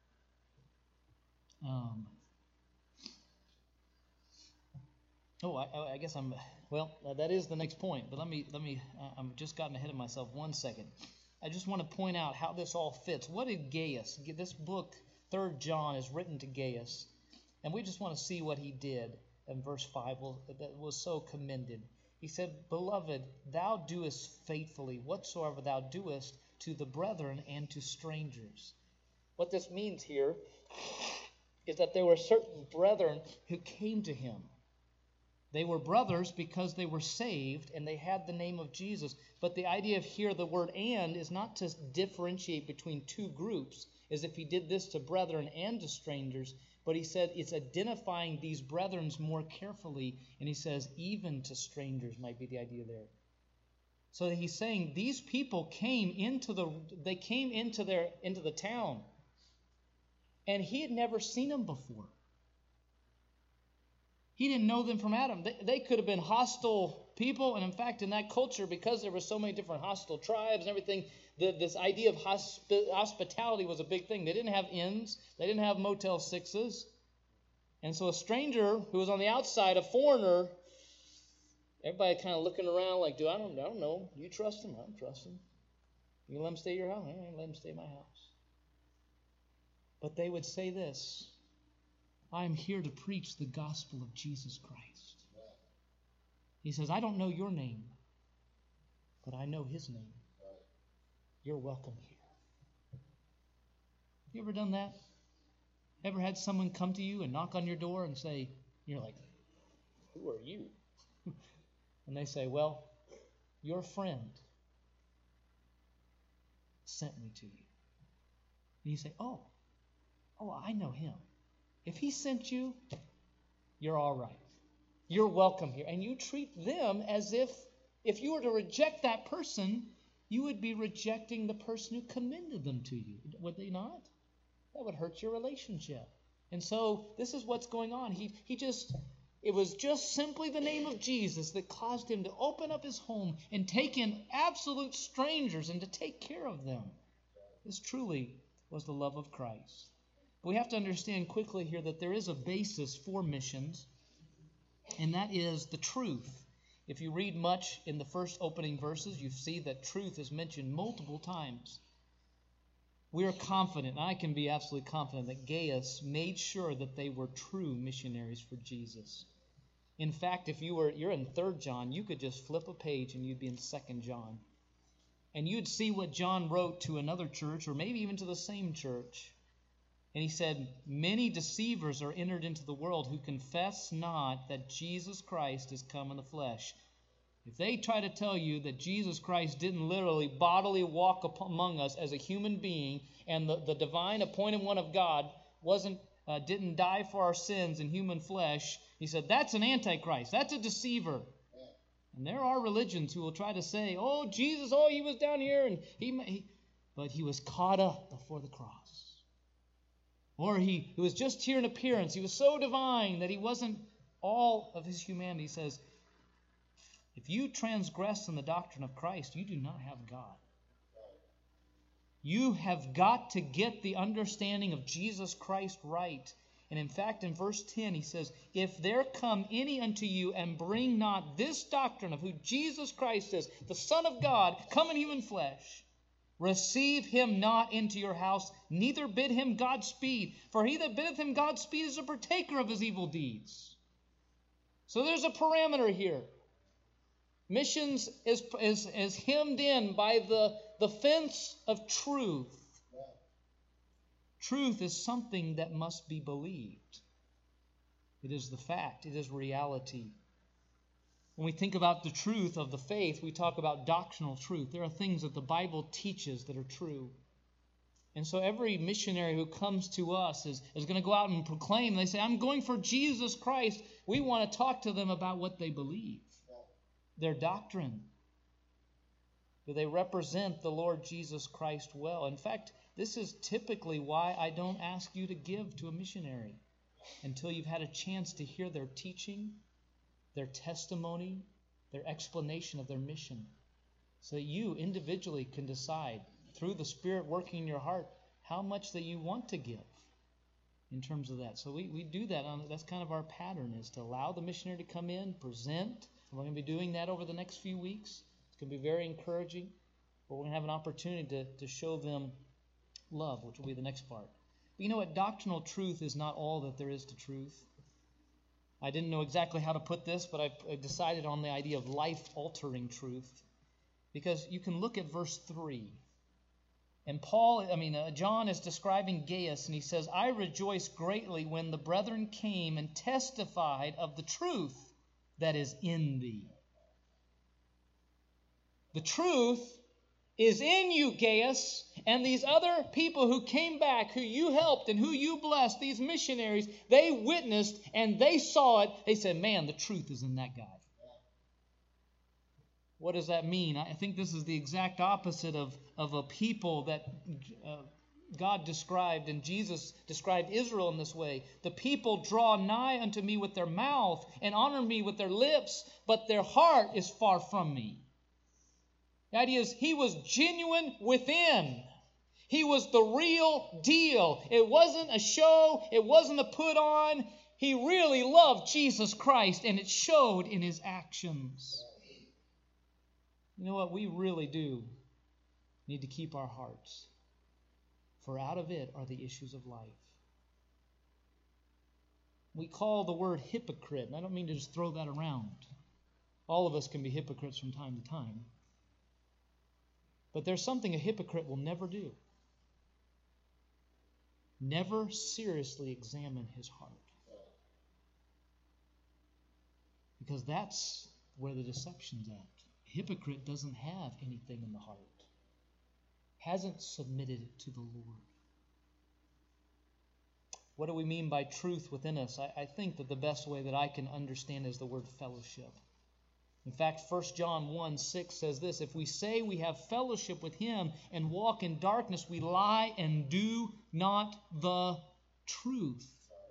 I guess that is the next point, but let me I've just gotten ahead of myself 1 second. I just want to point out how this all fits. What did Gaius, this book, 3 John, is written to Gaius, and we just want to see what he did in verse 5 that was so commended. He said, Beloved, thou doest faithfully whatsoever thou doest to the brethren and to strangers. What this means here is that there were certain brethren who came to him. They were brothers because they were saved and they had the name of Jesus. But the idea of here, the word and, is not to differentiate between two groups, as if he did this to brethren and to strangers. But he said it's identifying these brethren more carefully. And he says even to strangers might be the idea there. So he's saying these people came into the town. and he had never seen them before. He didn't know them from Adam. They could have been hostile people, and in fact, in that culture, because there were so many different hostile tribes and everything, this idea of hospitality was a big thing. They didn't have inns. They didn't have Motel 6s. And so a stranger who was on the outside, a foreigner, everybody kind of looking around like, I don't know. You trust him? I don't trust him. You let him stay at your house? I ain't let him stay at my house. But they would say this: I'm here to preach the gospel of Jesus Christ. He says, I don't know your name, but I know his name. You're welcome here. You ever done that? Ever had someone come to you and knock on your door and say, you're like, who are you? And they say, well, your friend sent me to you. And you say, oh, I know him. If he sent you, you're all right. You're welcome here. And you treat them as if you were to reject that person, you would be rejecting the person who commended them to you. Would they not? That would hurt your relationship. And so this is what's going on. It was just simply the name of Jesus that caused him to open up his home and take in absolute strangers and to take care of them. This truly was the love of Christ. But we have to understand quickly here that there is a basis for missions, and that is the truth. If you read much in the first opening verses, you see that truth is mentioned multiple times. We are confident, and I can be absolutely confident, that Gaius made sure that they were true missionaries for Jesus. In fact, if you're in 3 John, you could just flip a page and you'd be in 2 John. And you'd see what John wrote to another church, or maybe even to the same church. And he said, many deceivers are entered into the world who confess not that Jesus Christ is come in the flesh. If they try to tell you that Jesus Christ didn't literally bodily walk among us as a human being, and the divine appointed one of God didn't die for our sins in human flesh, he said, that's an antichrist. That's a deceiver. And there are religions who will try to say, oh, Jesus, he was down here, and but he was caught up before the cross. Or he was just here in appearance. He was so divine that he wasn't all of his humanity. He says, if you transgress in the doctrine of Christ, you do not have God. You have got to get the understanding of Jesus Christ right. And in fact, in verse 10, he says, if there come any unto you and bring not this doctrine of who Jesus Christ is, the Son of God, come in human flesh, receive him not into your house, neither bid him Godspeed. For he that biddeth him Godspeed is a partaker of his evil deeds. So there's a parameter here. Missions is hemmed in by the fence of truth. Truth is something that must be believed. It is the fact. It is reality. When we think about the truth of the faith, we talk about doctrinal truth. There are things that the Bible teaches that are true. And so every missionary who comes to us is going to go out and proclaim. They say, I'm going for Jesus Christ. We want to talk to them about what they believe, their doctrine. Do they represent the Lord Jesus Christ well? In fact, this is typically why I don't ask you to give to a missionary until you've had a chance to hear their teaching, their testimony, their explanation of their mission, so that you individually can decide through the Spirit working in your heart how much that you want to give in terms of that. So we do that. That's kind of our pattern, is to allow the missionary to come in, present. We're going to be doing that over the next few weeks. It's going to be very encouraging. But we're going to have an opportunity to show them love, which will be the next part. But you know what? Doctrinal truth is not all that there is to truth. I didn't know exactly how to put this, but I decided on the idea of life-altering truth. Because you can look at verse 3. And John is describing Gaius, and he says, I rejoice greatly when the brethren came and testified of the truth that is in thee. The truth is in you, Gaius, and these other people who came back, who you helped and who you blessed, these missionaries, they witnessed and they saw it. They said, man, the truth is in that guy. What does that mean? I think this is the exact opposite of a people that God described, and Jesus described Israel in this way. The people draw nigh unto me with their mouth and honor me with their lips, but their heart is far from me. The idea is he was genuine within. He was the real deal. It wasn't a show. It wasn't a put on. He really loved Jesus Christ, and it showed in his actions. You know what? We really do need to keep our hearts, for out of it are the issues of life. We call the word hypocrite, and I don't mean to just throw that around. All of us can be hypocrites from time to time. But there's something a hypocrite will never do. Never seriously examine his heart. Because that's where the deception's at. A hypocrite doesn't have anything in the heart. Hasn't submitted it to the Lord. What do we mean by truth within us? I think that the best way that I can understand is the word fellowship. In fact, 1 John 1:6 says this: if we say we have fellowship with him and walk in darkness, we lie and do not the truth.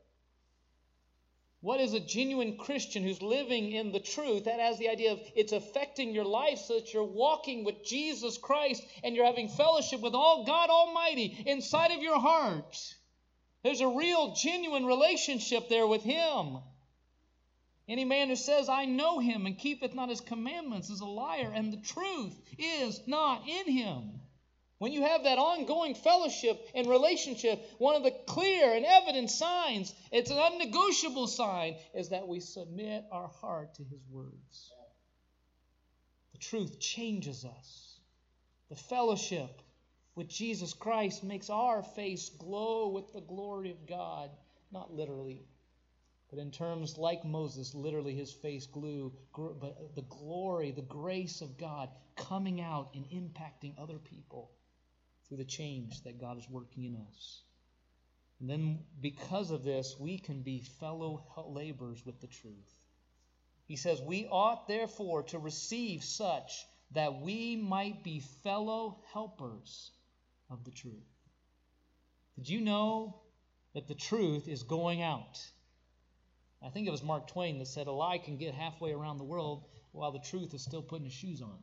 What is a genuine Christian who's living in the truth? That has the idea of it's affecting your life so that you're walking with Jesus Christ and you're having fellowship with all God Almighty inside of your heart. There's a real, genuine relationship there with him. Any man who says, I know him and keepeth not his commandments is a liar, and the truth is not in him. When you have that ongoing fellowship and relationship, one of the clear and evident signs, it's an unnegotiable sign, is that we submit our heart to his words. The truth changes us. The fellowship with Jesus Christ makes our face glow with the glory of God, not literally, but in terms like Moses, literally his face glowed, but the glory, the grace of God coming out and impacting other people through the change that God is working in us. And then because of this, we can be fellow laborers with the truth. He says, we ought therefore to receive such that we might be fellow helpers of the truth. Did you know that the truth is going out? I think it was Mark Twain that said a lie can get halfway around the world while the truth is still putting his shoes on.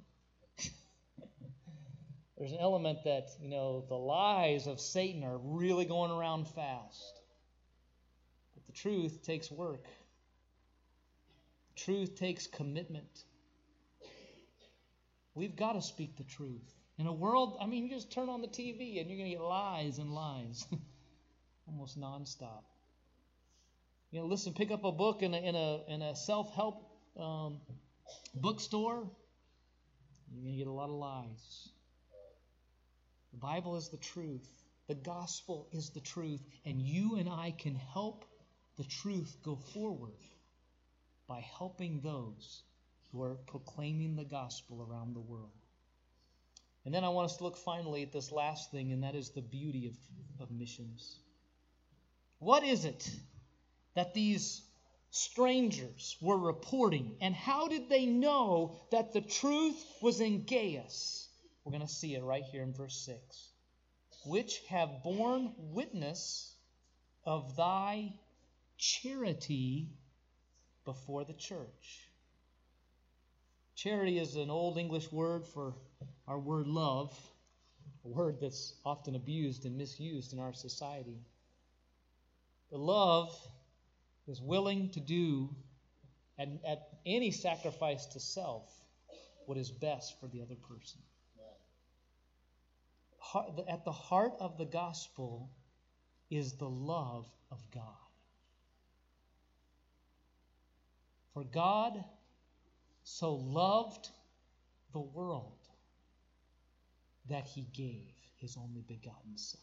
There's an element that, the lies of Satan are really going around fast. But the truth takes work. The truth takes commitment. We've got to speak the truth. In a world, you just turn on the TV and you're going to get lies and lies. Almost nonstop. Listen, pick up a book in a self-help bookstore. You're going to get a lot of lies. The Bible is the truth. The gospel is the truth. And you and I can help the truth go forward by helping those who are proclaiming the gospel around the world. And then I want us to look finally at this last thing, and that is the beauty of missions. What is it that these strangers were reporting, and how did they know that the truth was in Gaius? We're going to see it right here in verse 6. Which have borne witness of thy charity before the church. Charity is an old English word for our word love, a word that's often abused and misused in our society. The love is willing to do at any sacrifice to self what is best for the other person. At the heart of the gospel is the love of God. For God so loved the world that he gave his only begotten Son.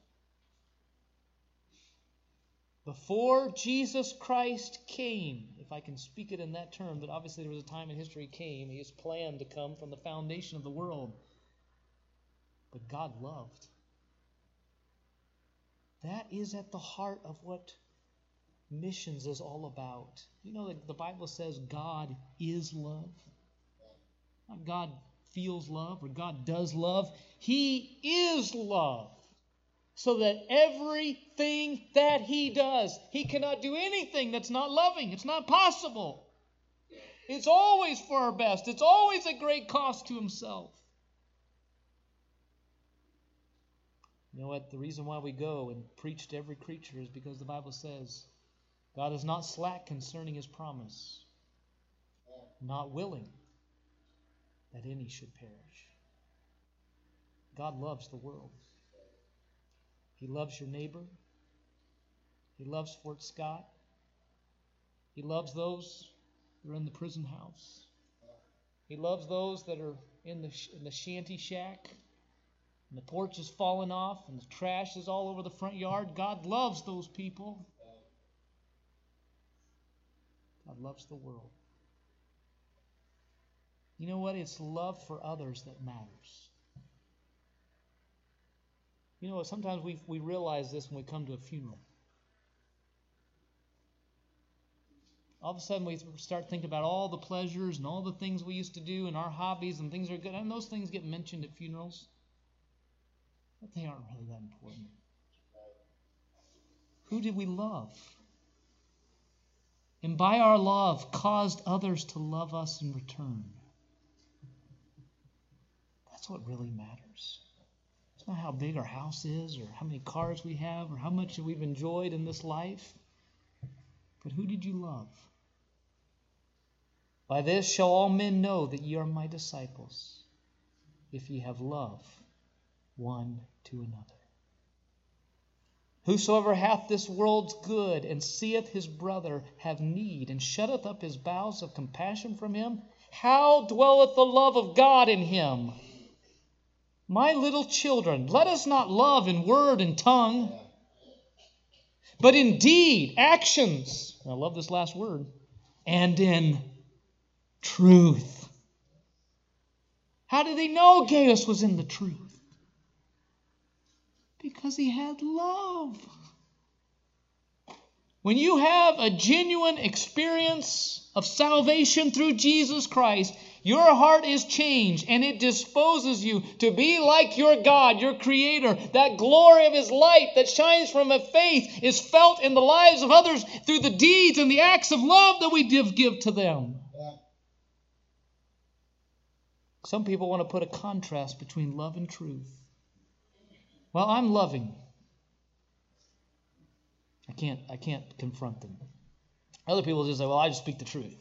Before Jesus Christ came, if I can speak it in that term, but obviously there was a time in history he came. He has planned to come from the foundation of the world. But God loved. That is at the heart of what missions is all about. The Bible says God is love. Not God feels love or God does love. He is love. So that everything that he does, he cannot do anything that's not loving. It's not possible. It's always for our best. It's always at great cost to himself. You know what? The reason why we go and preach to every creature is because the Bible says God is not slack concerning his promise, not willing that any should perish. God loves the world. He loves your neighbor. He loves Fort Scott. He loves those that are in the prison house. He loves those that are in the shanty shack, and the porch is falling off, and the trash is all over the front yard. God loves those people. God loves the world. You know what? It's love for others that matters. You know what? Sometimes we realize this when we come to a funeral. All of a sudden we start thinking about all the pleasures and all the things we used to do and our hobbies and things are good. And those things get mentioned at funerals. But they aren't really that important. Who did we love? And by our love caused others to love us in return. That's what really matters. It's not how big our house is or how many cars we have or how much we've enjoyed in this life. But who did you love? By this shall all men know that ye are my disciples, if ye have love one to another. Whosoever hath this world's good and seeth his brother have need and shutteth up his bowels of compassion from him, how dwelleth the love of God in him? My little children, let us not love in word and tongue, but in deed, actions, I love this last word, and in truth. How did they know Gaius was in the truth? Because he had love. When you have a genuine experience of salvation through Jesus Christ, your heart is changed and it disposes you to be like your God, your Creator. That glory of His light that shines from a faith is felt in the lives of others through the deeds and the acts of love that we give to them. Some people want to put a contrast between love and truth. Well, I'm loving. I can't confront them. Other people just say, well, I just speak the truth.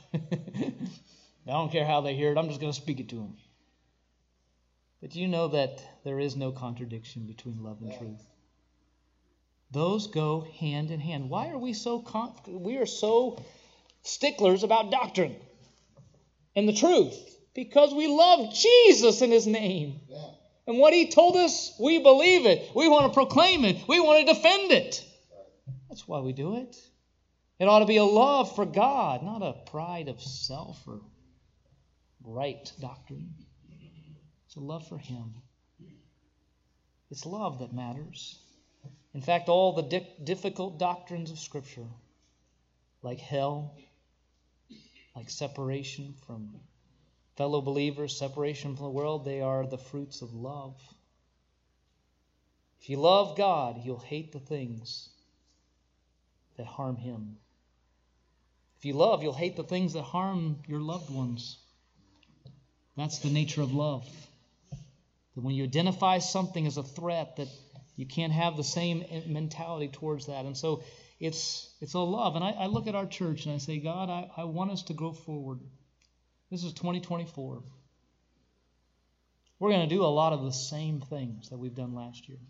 I don't care how they hear it. I'm just going to speak it to them. But you know that there is no contradiction between love and truth. Those go hand in hand. Why are we so sticklers about doctrine and the truth? Because we love Jesus in His name. Yeah. And what He told us, we believe it. We want to proclaim it. We want to defend it. That's why we do it. It ought to be a love for God, not a pride of self or right doctrine. It's a love for Him. It's love that matters. In fact, all the difficult doctrines of Scripture, like hell, like separation from fellow believers, separation from the world, they are the fruits of love. If you love God, you'll hate the things that harm Him. If you love, you'll hate the things that harm your loved ones. That's the nature of love. That when you identify something as a threat, that you can't have the same mentality towards that. And so it's a love. And I look at our church and I say, God, I want us to go forward. This is 2024. We're going to do a lot of the same things that we've done last year.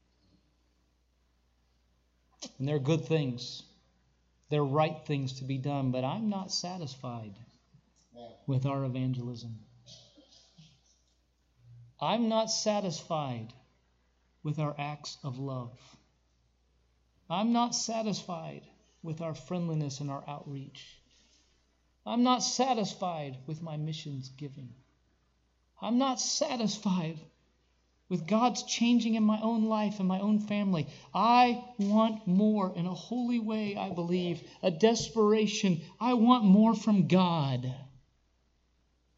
And they're good things. They're right things to be done. But I'm not satisfied with our evangelism. I'm not satisfied with our acts of love. I'm not satisfied with our friendliness and our outreach. I'm not satisfied with my missions giving. I'm not satisfied with God's changing in my own life and my own family. I want more in a holy way, I believe, a desperation. I want more from God.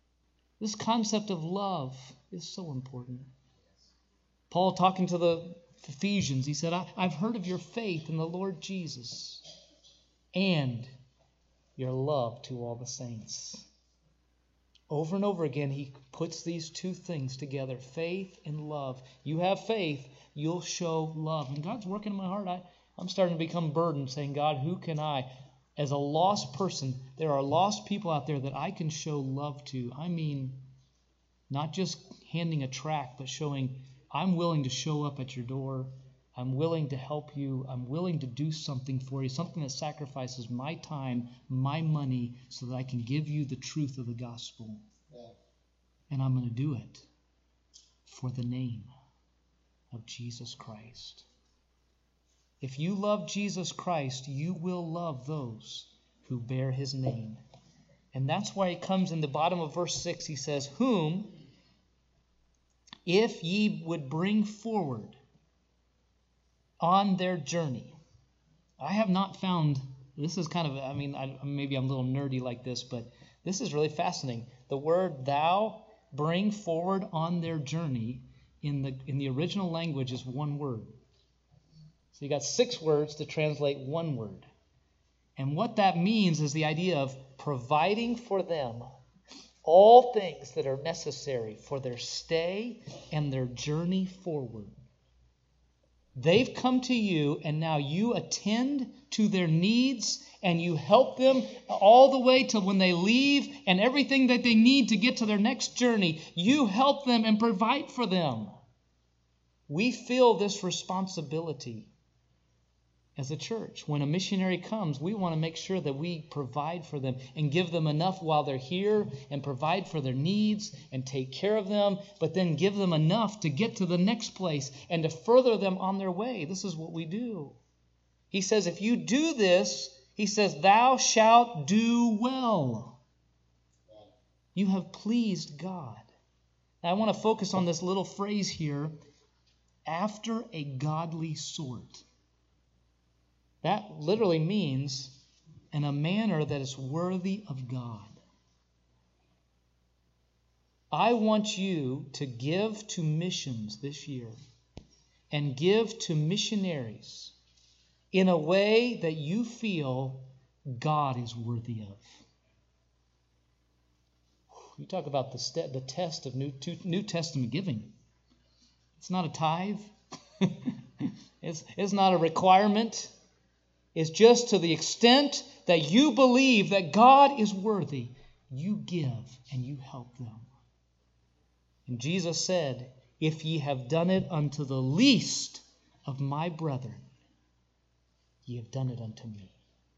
This concept of love is so important. Paul, talking to the Ephesians, he said, I've heard of your faith in the Lord Jesus and your love to all the saints. Over and over again, he puts these two things together, faith and love. You have faith, you'll show love. And God's working in my heart. I'm starting to become burdened, saying, God, who can I, as a lost person, there are lost people out there that I can show love to. I mean, not just handing a tract, but showing, I'm willing to show up at your door. I'm willing to help you. I'm willing to do something for you, something that sacrifices my time, my money, so that I can give you the truth of the gospel. Yeah. And I'm going to do it for the name of Jesus Christ. If you love Jesus Christ, you will love those who bear his name. And that's why it comes in the bottom of verse 6. He says, whom, if ye would bring forward on their journey. I have not found, this is kind of, maybe I'm a little nerdy like this, but this is really fascinating. The word thou, bring forward on their journey, in the original language is one word. So you got 6 words to translate one word. And what that means is the idea of providing for them all things that are necessary for their stay and their journey forward. They've come to you, and now you attend to their needs, and you help them all the way till when they leave, and everything that they need to get to their next journey, you help them and provide for them. We feel this responsibility as a church. When a missionary comes, we want to make sure that we provide for them and give them enough while they're here and provide for their needs and take care of them, but then give them enough to get to the next place and to further them on their way. This is what we do. He says, if you do this, he says, thou shalt do well. You have pleased God. Now, I want to focus on this little phrase here, after a godly sort. That literally means in a manner that is worthy of God. I want you to give to missions this year and give to missionaries in a way that you feel God is worthy of. You talk about the test of New Testament giving. It's not a tithe. It's not a requirement. It's just to the extent that you believe that God is worthy, you give and you help them. And Jesus said, if ye have done it unto the least of my brethren, ye have done it unto me.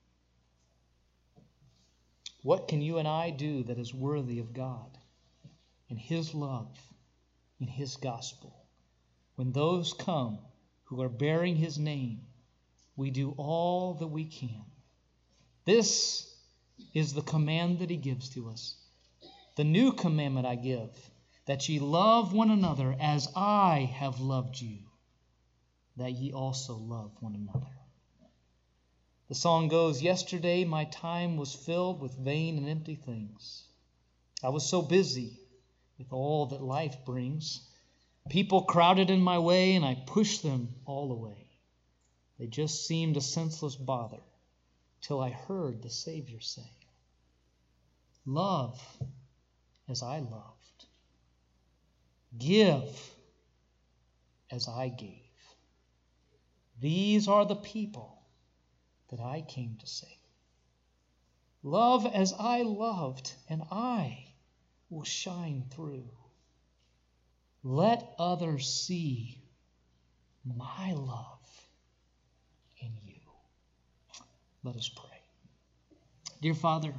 What can you and I do that is worthy of God and his love and his gospel? When those come who are bearing his name, we do all that we can. This is the command that he gives to us. The new commandment I give, that ye love one another as I have loved you, that ye also love one another. The song goes, yesterday my time was filled with vain and empty things. I was so busy with all that life brings. People crowded in my way, and I pushed them all away. They just seemed a senseless bother till I heard the Savior say, love as I loved. Give as I gave. These are the people that I came to save. Love as I loved, and I will shine through. Let others see my love in you. Let us pray. Dear Father,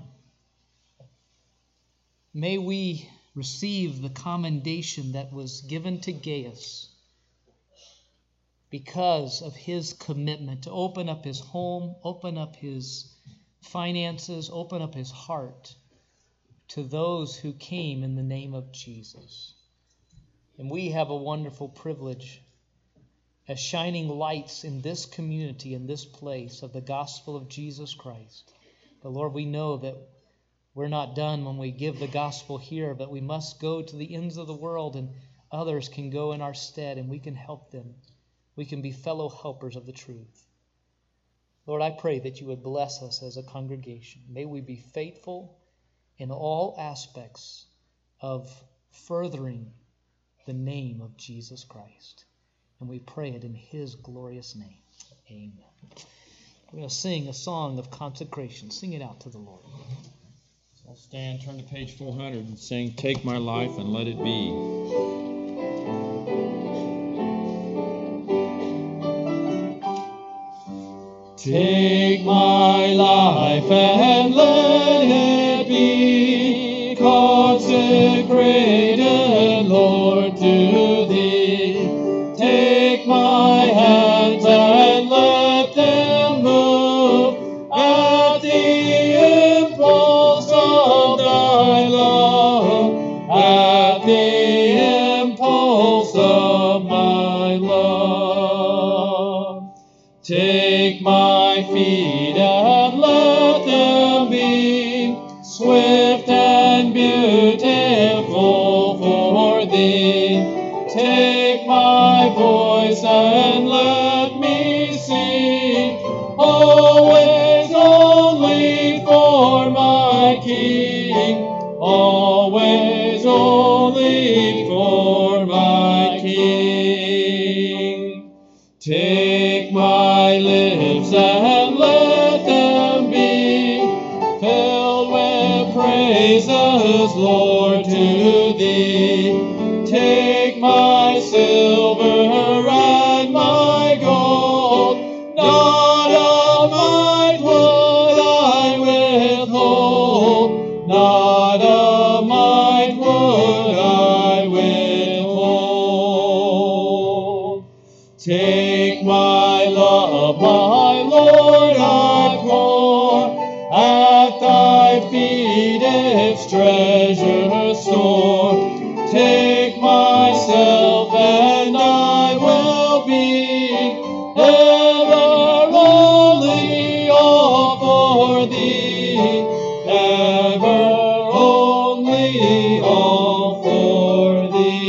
may we receive the commendation that was given to Gaius because of his commitment to open up his home, open up his finances, open up his heart to those who came in the name of Jesus. And we have a wonderful privilege as shining lights in this community, in this place of the gospel of Jesus Christ. But Lord, we know that we're not done when we give the gospel here, but we must go to the ends of the world, and others can go in our stead, and we can help them. we can be fellow helpers of the truth. Lord, I pray that you would bless us as a congregation. May we be faithful in all aspects of furthering the name of Jesus Christ. And we pray it in his glorious name. Amen. We're going to sing a song of consecration. Sing it out to the Lord. So I'll stand, turn to page 400 and sing, Take My Life and Let It Be. Take my life and let it be consecrated, Lord, to Thee. Take my hands and let them move at the impulse of Thy love, at the impulse of My love. Take my feet and let them be swift and beautiful for Thee. Take my voice and let me sing, always only for my King, always only for my King. Take my lips and let them be filled with praises, Lord, to Thee. Take my silver and my gold, not a mite would I withhold, not a mite would I withhold. Take my love, my Lord, I pour at Thy feet its treasure store. Take myself and I will be ever only all for Thee, ever only all for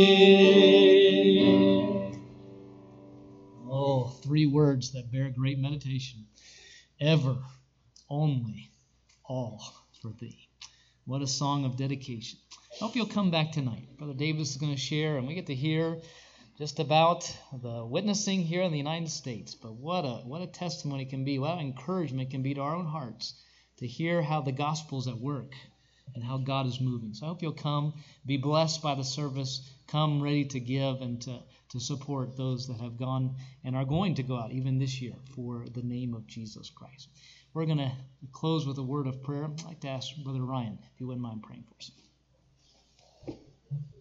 Thee. Oh, 3 words that bear great meditation. Ever, only, all for Thee. What a song of dedication. I hope you'll come back tonight. Brother Davis is going to share, and we get to hear just about the witnessing here in the United States. But what a testimony it can be, what an encouragement it can be to our own hearts to hear how the gospel's at work and how God is moving. So I hope you'll come, be blessed by the service, come ready to give and to support those that have gone and are going to go out even this year for the name of Jesus Christ. We're going to close with a word of prayer. I'd like to ask Brother Ryan if he wouldn't mind praying for us.